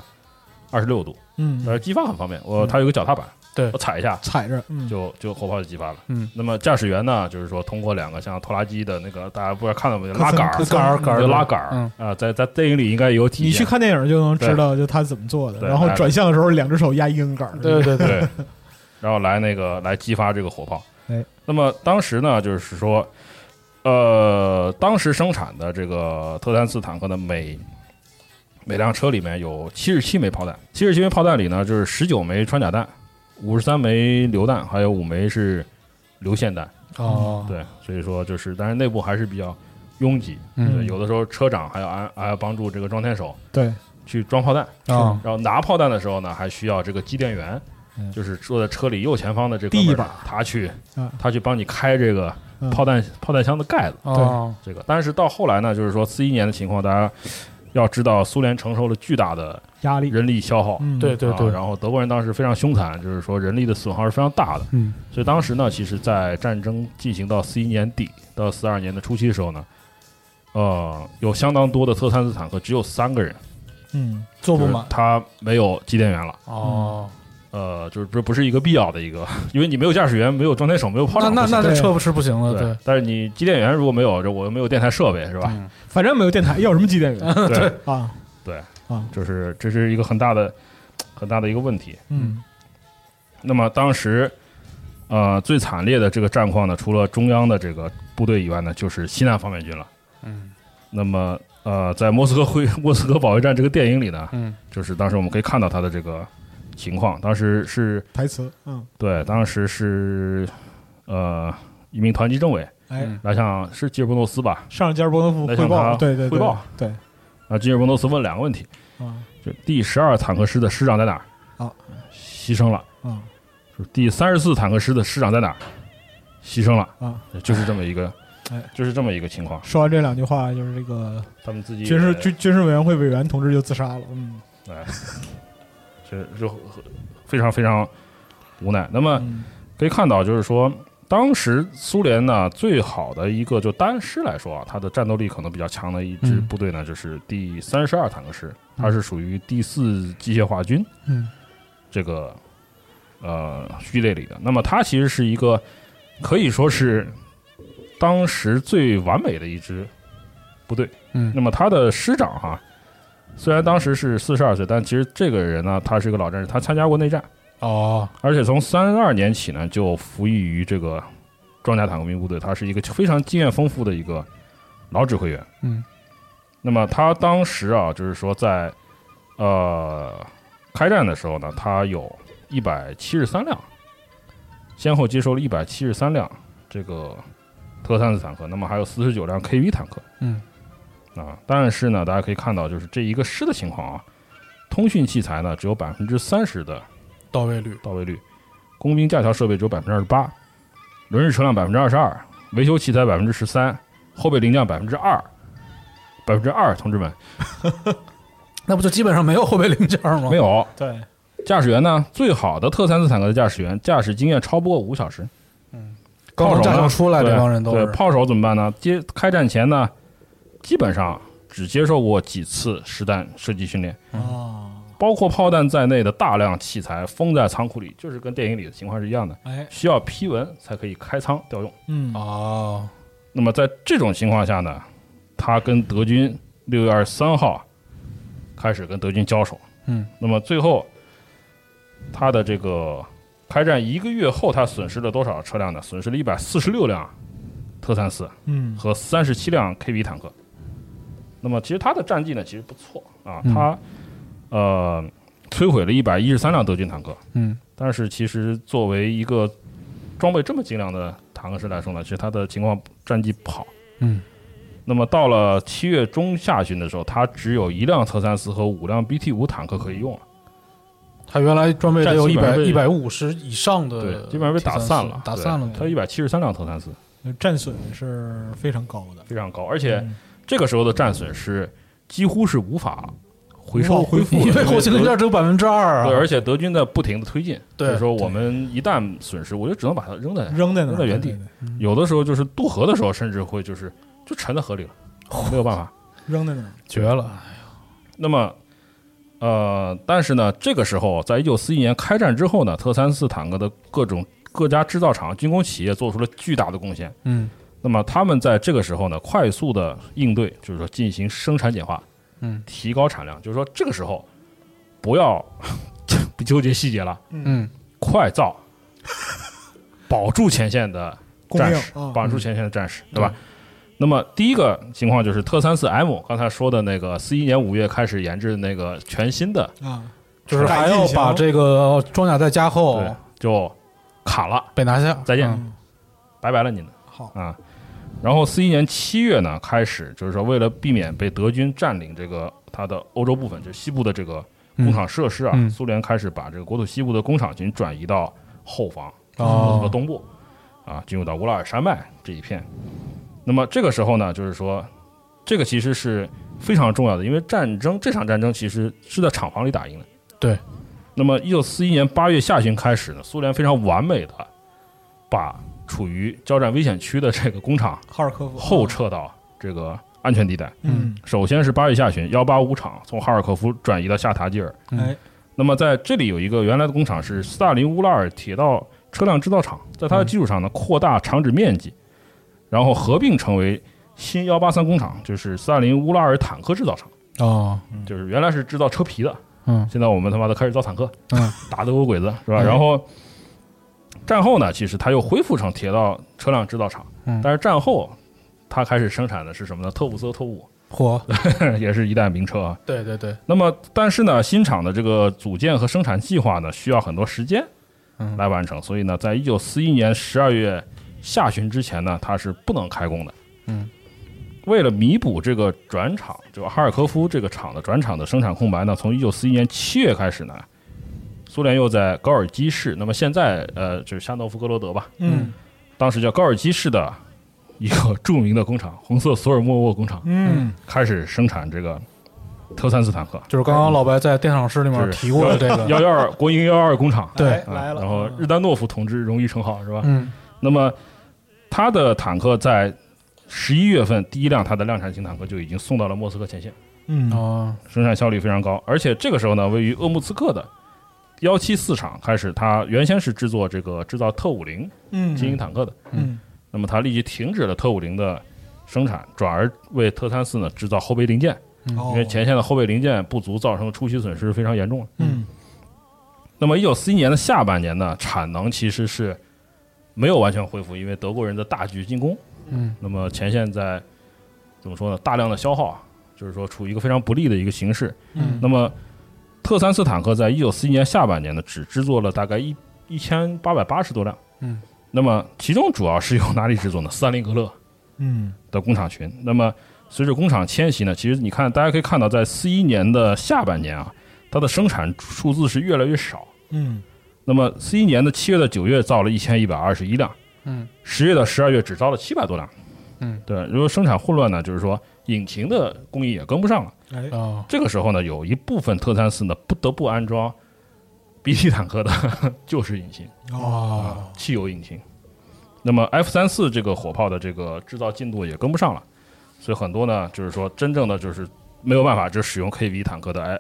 26度，激发很方便。它有个脚踏板， 对， 我踩一下， 踩着， 就火炮就激发了。那么驾驶员呢，就是说通过2个像拖拉机的那个，大家不知道看到没有，拉杆就拉杆在电影里应该有体现。 你去看电影就能知道，就他怎么做的。然后转向的时候，2只手压1根杆， 对，然后来激发这个火炮。那么当时呢，就是说。当时生产的这个特3-4坦克呢，每辆车里面有77枚炮弹，77枚炮弹里呢，就是19枚穿甲弹，53枚榴弹，还有5枚是流线弹。对，所以说就是，但是内部还是比较拥挤。有的时候车长还要帮助这个装填手， 对， 去装炮弹。然后拿炮弹的时候呢，还需要这个机电员，就是坐在车里右前方的这个第一把， 他去帮你开这个。炮弹箱的盖子，这个，但是到后来呢，就是说41年的情况，大家要知道，苏联承受了巨大的压力、 人力消耗， 对， 然后德国人当时非常凶残，就是说人力的损耗是非常大的，所以当时呢，其实，在战争进行到41年底到42年的初期的时候呢，有相当多的特3-4坦克只有3个人， 坐不满， 他没有机电员了，就是不是一个必要的一个，因为你没有驾驶员，没有装填手，没有炮长， 那这车不行了。对， 但是你机电员如果没有，我又没有电台设备，是吧？ 反正没有电台，要什么机电员？ 对，就是这是一个很大的一个问题。那么当时最惨烈的这个战况呢，除了中央的这个部队以外呢，就是西南方面军了。那么在莫斯科保卫战这个电影里呢，就是当时我们可以看到他的这个。情况当时是台词， 对，当时是一名团级政委来向是吉尔伯诺斯吧， 上吉尔伯诺夫汇报，对， 汇报， 对， 吉尔伯诺斯问2个问题，就第12坦克师的师长在哪儿？牺牲了，第34坦克师的师长在哪儿？牺牲了，就是这么一个情况。 说完这2句话，就是这个他们自己军事委员会委员同志就自杀了， 就非常非常无奈。那么可以看到，就是说，当时苏联呢最好的一个就单师来说它的战斗力可能比较强的一支部队呢，就是第32坦克师，它是属于第4机械化军这个序列里的。那么它其实是一个可以说是当时最完美的一支部队。那么他的师长哈，虽然当时是42岁，但其实这个人呢，他是一个老战士，他参加过内战而且从32年起呢，就服役于这个装甲坦克兵部队，他是一个非常经验丰富的一个老指挥员。那么他当时啊，就是说在开战的时候呢，他有173辆，先后接收了173辆这个特34坦克，那么还有49辆 KV 坦克。但是呢，大家可以看到，就是这一个师的情况啊，通讯器材呢只有30%的到位率，工兵架桥设备只有28%，轮日车辆22%，维修器材13%，后备零件2%，2%，同志们， 那不就基本上没有后备零件吗？ 没有。 对， 驾驶员呢，最好的特34坦克的驾驶员，驾驶经验超不过5小时。 刚从驾校出来，这帮人都是。 对，炮手怎么办呢？开战前呢，基本上只接受过几次实弹射击训练。包括炮弹在内的大量器材封在仓库里，就是跟电影里的情况是一样的。需要批文才可以开仓调用。那么在这种情况下呢，他跟德军6月23号开始跟德军交手。那么最后他的这个开战1个月后，他损失了多少车辆呢？损失了146辆特34，和37辆 KV 坦克。那么其实他的战绩呢，其实不错啊，他摧毁了113辆德军坦克。但是其实作为一个装备这么精良的坦克师来说呢，其实他的情况战绩不好。那么到了7月中下旬的时候，他只有1辆特34和5辆 BT5 坦克可以用了。 他原来装备得有150以上的， 对，基本上被打散了。 他 173辆特34， 战损是非常高的， 非常高。而且这个时候的战损是几乎是无法恢复， 因为后勤零件只有2%啊。 对，而且德军在不停的推进，就是说我们一旦损失，我就只能把它扔在原地。有的时候就是渡河的时候，甚至会就沉在河里了，没有办法扔在那儿， 绝了。 那么但是呢，这个时候在1941年开战之后呢，特34坦克的各家制造厂、军工企业做出了巨大的贡献。那么他们在这个时候呢，快速的应对，就是说进行生产简化，提高产量。就是说这个时候不要不纠结细节了，快造，保住前线的战士，对吧？那么第一个情况就是特34M，刚才说的那个41年5月开始研制的那个全新的就是还要把这个装甲再加厚， 就卡了， 被拿下， 再见，拜拜了你们。 好啊，然后41年7月呢开始，就是说为了避免被德军占领这个它的欧洲部分，就是西部的这个工厂设施啊，苏联开始把这个国土西部的工厂群转移到后方和东部啊，进入到乌拉尔山脉这一片。那么这个时候呢，就是说这个其实是非常重要的，因为这场战争其实是在厂房里打赢的。 对。 那么1941年8月下旬开始呢，苏联非常完美的把处于交战危险区的这个工厂哈尔科夫后撤到这个安全地带。首先是8月下旬，185厂从哈尔科夫转移到下塔吉尔。那么在这里有一个原来的工厂是斯大林乌拉尔铁道车辆制造厂，在它的基础上呢，扩大厂址面积，然后合并成为新183工厂，就是斯大林乌拉尔坦克制造厂。就是原来是制造车皮的，现在我们他妈的开始造坦克，打德国鬼子是吧？然后战后呢，其实它又恢复成铁道车辆制造厂，但是战后它开始生产的是什么呢？特伍斯特5，也是一代名车啊。 对对对。 那么但是呢，新厂的这个组建和生产计划呢，需要很多时间来完成，所以呢，在1941年12月下旬之前呢，它是不能开工的。为了弥补这个转厂，这个哈尔科夫这个厂的转厂的生产空白呢，从1941年7月开始呢，苏联又在高尔基市，那么现在就是夏诺夫哥罗德吧，当时叫高尔基市的一个著名的工厂——红色索尔莫沃工厂，开始生产这个特34坦克， 就是刚刚老白在电厂室里面提过的这个 112国营112工厂， 对，来了。 然后日丹诺夫同志荣誉称号是吧？那么他的坦克在11月份第一辆他的量产型坦克就已经送到了莫斯科前线，生产效率非常高，而且这个时候呢，位于鄂木茨克的 174厂开始，它原先是制造特50精英坦克的，那么它立即停止了特50的生产，转而为特34呢制造后备零件，因为前线的后备零件不足，造成的出席损失非常严重。那么1941年的下半年呢，产能其实是没有完全恢复，因为德国人的大举进攻，那么前线在怎么说呢，大量的消耗，就是说处于一个非常不利的一个形势。那么特34坦克在1941年下半年呢，只制作了大概1880多辆。那么其中主要是由哪里制作呢？斯大林格勒的工厂群。那么随着工厂迁徙呢，其实你看，大家可以看到，在41年的下半年啊，它的生产数字是越来越少。那么41年的7月到9月造了1121辆，10月到12月只造了700多辆。对，如果生产混乱呢，就是说引擎的供应也跟不上了。这个时候呢，有一部分特34呢不得不安装 BT 坦克的旧式引擎汽油引擎。那么 F34这个火炮的这个制造进度也跟不上了，所以很多呢就是说真正的就是没有办法就使用 KV 坦克的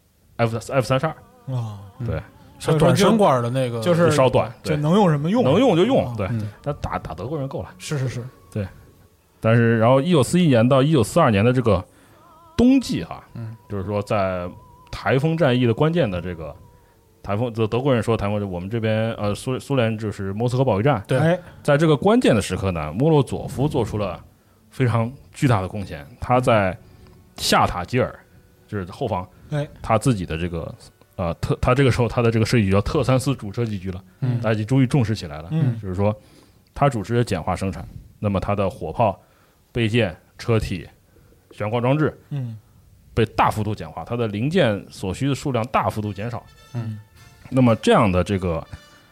F32对， 是短身管的那个， 就是稍短， 就能用什么用， 能用就用。对，但打德国人够了。 是， 对。但是然后1941年到1942年的这个冬季就是说在台风战役的关键的这个台风，德国人说台风，我们这边苏联就是莫斯科保卫战。 对， 在这个关键的时刻呢，莫洛佐夫做出了非常巨大的贡献。他在夏塔吉尔，就是后方，他自己的这个他这个时候他的这个设计局叫特34主设计局了，大家已经终于重视起来了。就是说他主持简化生产，那么他的火炮、备件、车体、悬挂装置，被大幅度简化，它的零件所需的数量大幅度减少。那么这样的这个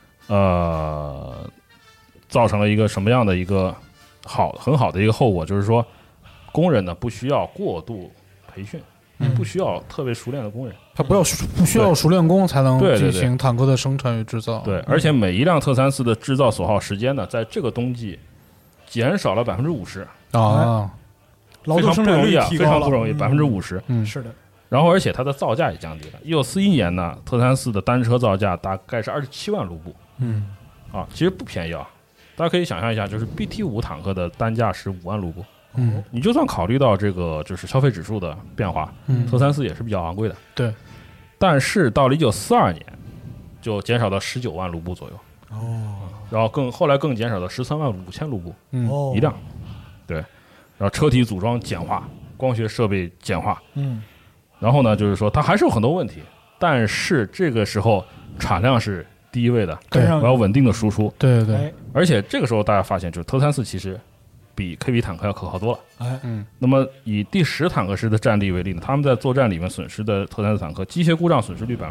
造成了一个什么样的一个很好的一个后果，就是说工人呢不需要过度培训，不需要特别熟练的工人， 他不需要熟练工才能进行坦克的生产与制造。 对，而且每一辆特34的制造所耗时间呢，在这个冬季减少了50% 劳动生产率提高了， 非常不容易，50%。 是的。 然后，而且它的造价也降低了。1941年呢，特34的单车造价大概是27万卢布。其实不便宜啊。大家可以想象一下，就是 BT5 坦克的单价是5万卢布。你就算考虑到这个就是消费指数的变化，特34也是比较昂贵的。 对。 但是到了1942年，就减少到19万卢布左右。然后后来更减少到13万5千卢布一辆。对。然后车体组装简化，光学设备简化。然后呢，就是说它还是有很多问题，但是这个时候产量是第一位的， 对， 我要稳定的输出， 对对。 而且这个时候大家发现，就是特34其实比 KV 坦克要可靠多了。那么以第10坦克师的战力为例呢，他们在作战里面损失的特34坦克机械故障损失率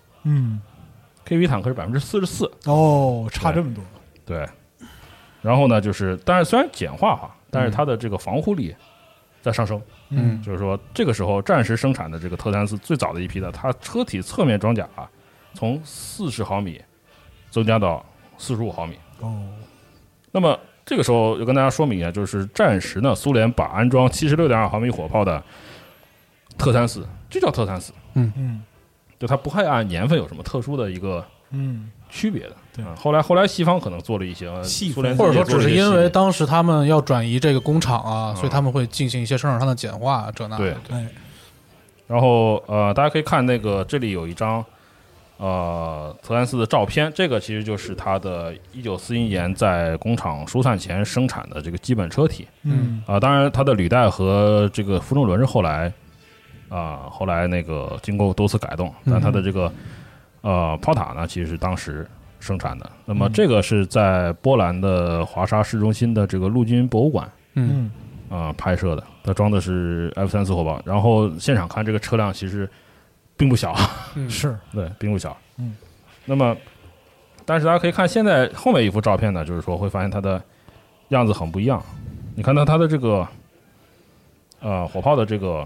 16%，KV 坦克是44%。 差这么多。 对。然后呢，就是但是虽然简化但是它的这个防护力在上升。就是说这个时候战时生产的这个特34最早的一批的，它车体侧面装甲从40毫米增加到45毫米。那么这个时候要跟大家说明一下，就是战时呢，苏联把安装76.2毫米火炮的特34就叫特34。就它不会按年份有什么特殊的一个区别的。后来西方可能做了一些苏联， 或者说只是因为当时他们要转移这个工厂所以他们会进行一些生产上的简化，这那的。 对。然后大家可以看那个，这里有一张特34的照片，这个其实就是它的1941年在工厂疏散前生产的这个基本车体。当然它的履带和这个负重轮是后来那个经过多次改动，但它的这个炮塔呢，其实是当时生产的。那么这个是在波兰的华沙市中心的这个陆军博物馆拍摄的，它装的是 F34火炮。然后现场看这个车辆其实并不小， 是对，并不小。那么但是大家可以看现在后面一幅照片呢，就是说会发现它的样子很不一样。你看到它的这个火炮的这个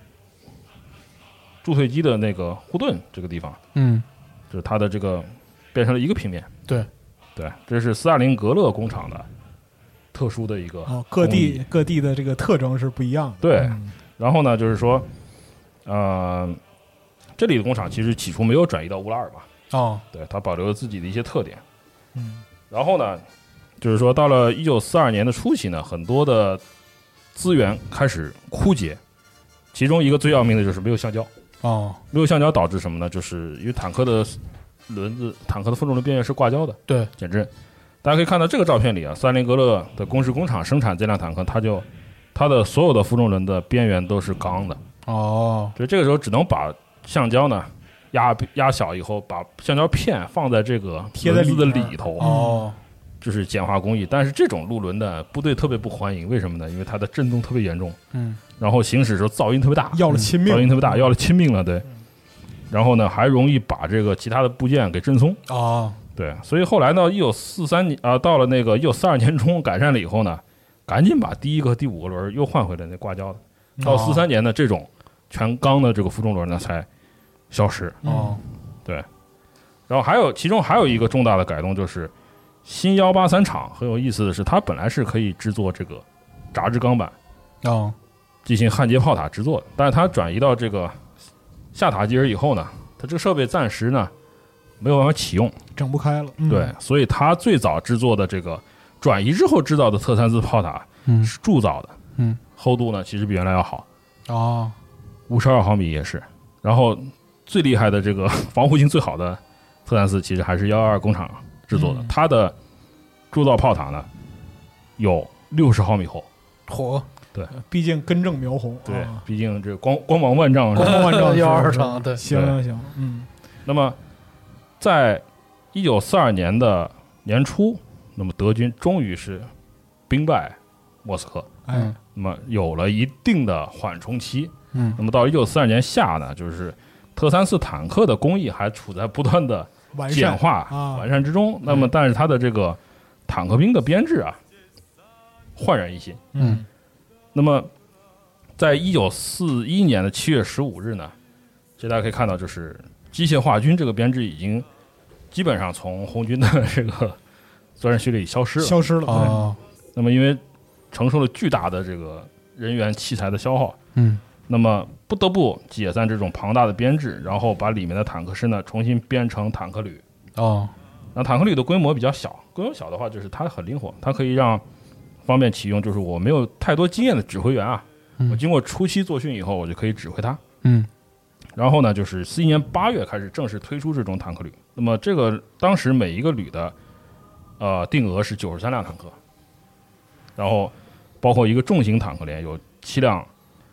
助退机的那个护盾这个地方，就是它的这个变成了一个平面。对，这是斯大林格勒工厂的特殊的一个各地的这个特征是不一样的。 对，然后呢，就是说，这里的工厂其实起初没有转移到乌拉尔嘛， 对，它保留了自己的一些特点。然后呢，就是说到了1942年的初期呢，很多的资源开始枯竭，其中一个最要命的就是没有橡胶。没有橡胶导致什么呢？就是因为坦克的轮子、坦克的负重轮边缘是挂胶的， 对， 减震。大家可以看到这个照片里啊，斯大林格勒的工事工厂生产这辆坦克，它的所有的负重轮的边缘都是钢的。所以这个时候只能把橡胶呢压小以后，把橡胶片放在这个轮子的里头，就是简化工艺。但是这种路轮的部队特别不欢迎，为什么呢？因为它的震动特别严重，然后行驶的时候噪音特别大， 要了亲命， 噪音特别大，要了亲命了，对。然后呢，还容易把这个其他的部件给震松。对，所以后来呢，1943年到了那个1942年中改善了以后呢，赶紧把第1个和第5个轮又换回来那挂胶的。到43年呢，这种全钢的这个负重轮呢才消失。对。然后其中还有一个重大的改动，就是新183厂很有意思的是，它本来是可以制作这个杂质钢板进行焊接炮塔制作的，但是它转移到这个下塔基尔以后呢，它这个设备暂时呢没有办法启用， 整不开了。 对，所以它最早制作的这个转移之后制造的特3斯炮塔是铸造的，厚度呢其实比原来要好，52毫米也是。然后最厉害的这个防护性最好的特3斯其实还是122工厂制作的，它的铸造炮塔呢有60毫米厚。对， 毕竟根正苗红。 对，毕竟这光芒万丈 122厂。对， 行。 那么在1942年的年初，那么德军终于是兵败莫斯科，那么有了一定的缓冲期。那么到1942年夏呢，就是特3斯坦克的工艺还处在不断的简化完善之中。那么但是它的这个坦克兵的编制啊焕然一新。那么在1941年的7月15日呢，这大家可以看到，就是机械化军这个编制已经基本上从红军的这个作战序列里消失了。那么因为承受了巨大的这个人员器材的消耗，那么不得不解散这种庞大的编制，然后把里面的坦克师呢重新编成坦克旅。那坦克旅的规模比较小，规模小的话就是它很灵活，它可以让方便启用，就是我没有太多经验的指挥员啊，我经过初期作训以后，我就可以指挥它。然后呢，就是41年8月开始正式推出这种坦克旅。那么这个当时每一个旅的定额是93辆坦克，然后包括一个重型坦克连有7辆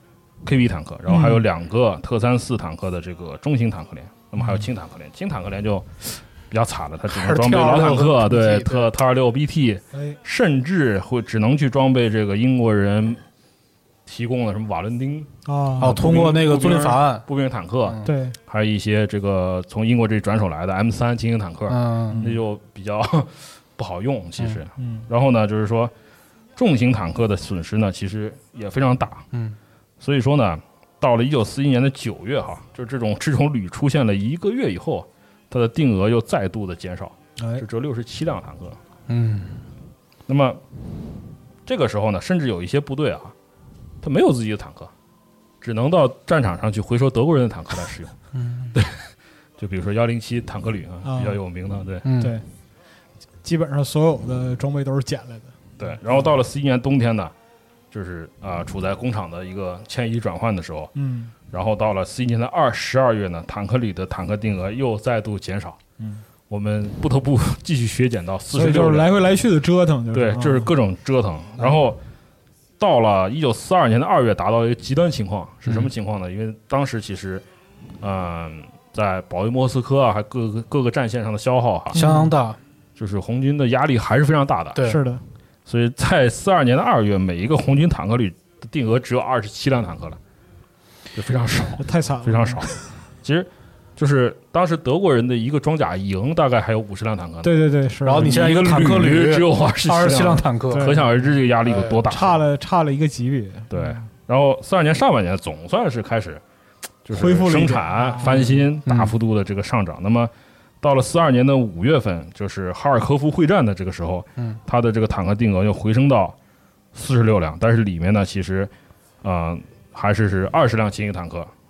KB 坦克，然后还有2个特3斯坦克的这个中型坦克连，那么还有轻坦克连。轻坦克连就比较惨了，它只能装备老坦克，对，特26 BT，甚至会只能去装备这个英国人提供的什么瓦伦丁通过那个租赁法案步兵坦克， 对， 还有一些这个从英国这里转手来的 M3轻型坦克，那就比较不好用其实。然后呢，就是说重型坦克的损失呢，其实也非常大。所以说呢，到了1941年的9月哈，就这种旅出现了1个月以后，它的定额又再度的减少，就只有67辆坦克。那么这个时候呢，甚至有一些部队啊，他没有自己的坦克，只能到战场上去回收德国人的坦克来使用。对，就比如说107坦克旅比较有名的， 对，基本上所有的装备都是捡来的。 对，然后到了41年冬天呢，就是处在工厂的一个迁移转换的时候，然后到了41年的12月呢，坦克旅的坦克定额又再度减少，我们不得不继续削减到46， 所以就是来回来去的折腾， 对，就是各种折腾。然后到了1942年的2月，达到一个极端情况，是什么情况呢？因为当时其实，在保卫莫斯科啊，还各个战线上的消耗相当大， 就是红军的压力还是非常大的。 对，是的。 所以在42年的2月，每一个红军坦克旅的定额只有27辆坦克了，就非常少， 太惨了， 非常少。其实就是当时德国人的一个装甲营大概还有50辆坦克呢。 对，是。 然后你现在一个坦克旅只有 27辆坦克， 可想而知这个压力有多大， 差了一个级别。 对，然后42年上半年总算是开始就是恢复生产翻新，大幅度的这个上涨。那么到了42年的5月份，就是哈尔科夫会战的这个时候，它的这个坦克定额又回升到46辆，但是里面呢，其实还是20辆轻型坦克，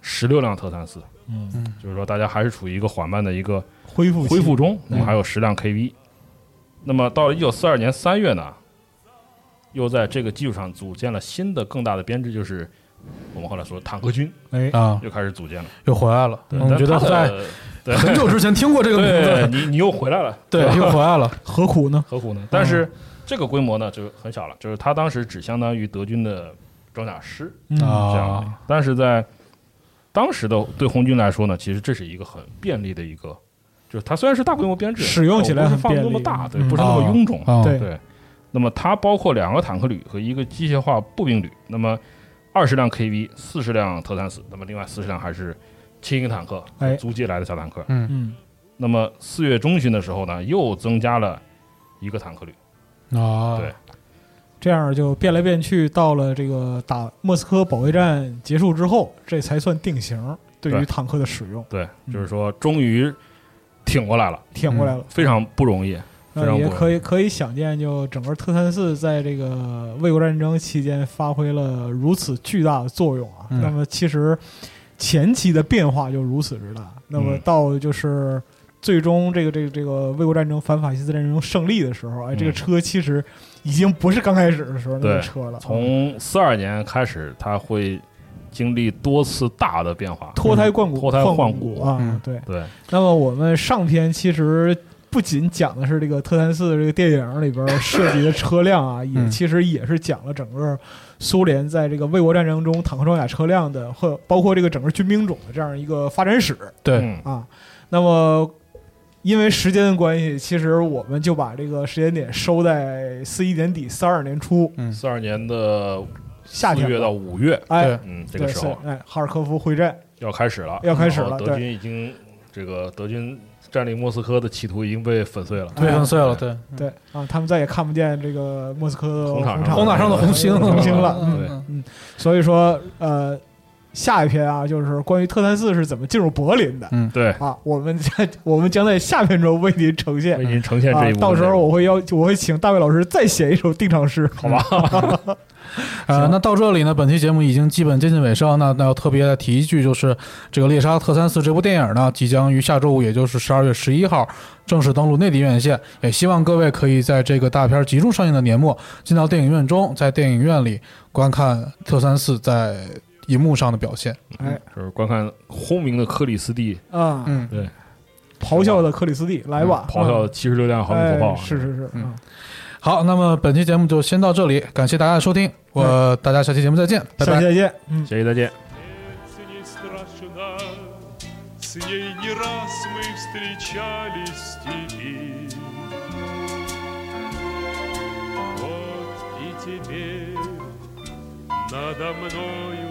16辆特3-4，就是说大家还是处于一个缓慢的一个恢复中，那么还有10辆 KV。那么到了1942年3月呢，又在这个基础上组建了新的更大的编制，就是我们后来说坦克军，又开始组建了， 又回来了。 我觉得在很久之前听过这个名字，你又回来了， 对，又回来了， 何苦呢？ 但是这个规模呢就很小了，就是它当时只相当于德军的装甲师这样。但是在当时的对红军来说呢，其实这是一个很便利的一个，就是它虽然是大规模编制， 使用起来很便利， 不是放那么大，对，不是那么臃肿，对。那么它包括2个坦克旅和1个机械化步兵旅，那么20辆 KV、40辆特3-4，那么另外40辆还是轻型坦克，租借来的小坦克。那么4月中旬的时候呢，又增加了1个坦克旅。对， 这样就变来变去，到了这个打莫斯科保卫战结束之后，这才算定型。对于坦克的使用， 对，就是说终于挺过来了，非常不容易。 也可以想见，就整个特3-4在这个卫国战争期间发挥了如此巨大的作用啊。那么其实前期的变化就如此之大，那么到就是最终这个卫国战争反法西斯战争胜利的时候，这个车其实已经不是刚开始的时候那个车了。 从42年开始，它会经历多次大的变化， 脱胎换骨啊。 对。那么我们上篇其实不仅讲的是这个特3-4这个电影里边设计的车辆啊，也其实也是讲了整个苏联在这个卫国战争中坦克装甲车辆的和包括这个整个军兵种的这样一个发展史。 对啊，那么因为时间的关系，其实我们就把这个时间点收在41年底42年初 ，42年的夏天 4月到5月，这个时候， 哈尔科夫会战要开始了，德军已经德军占领莫斯科的企图已经被粉碎了， 对啊，他们再也看不见这个莫斯科的红场上的红星了。所以说下一篇啊，就是关于特3-4是怎么进入柏林的。 对啊，我们将在下篇中为您呈现这一部。 到时候我会请大卫老师再写一首定场诗，好吧？ 那到这里呢，本期节目已经基本接近尾声。那要特别的提一句，就是这个《猎杀特3-4》这部电影呢，即将于下周五，也就是12月11号正式登陆内地院线。也希望各位可以在这个大片集中上映的年末，进到电影院中，在电影院里观看特3-4在荧幕上的表现。 就是观看轰鸣的克里斯蒂啊， 对， 咆哮的克里斯蒂，来吧， 咆哮76辆毫米火炮， 是。 好，那么本期节目就先到这里，感谢大家的收听，大家下期节目再见，拜拜， 下期再见， 下期再见。 надо мной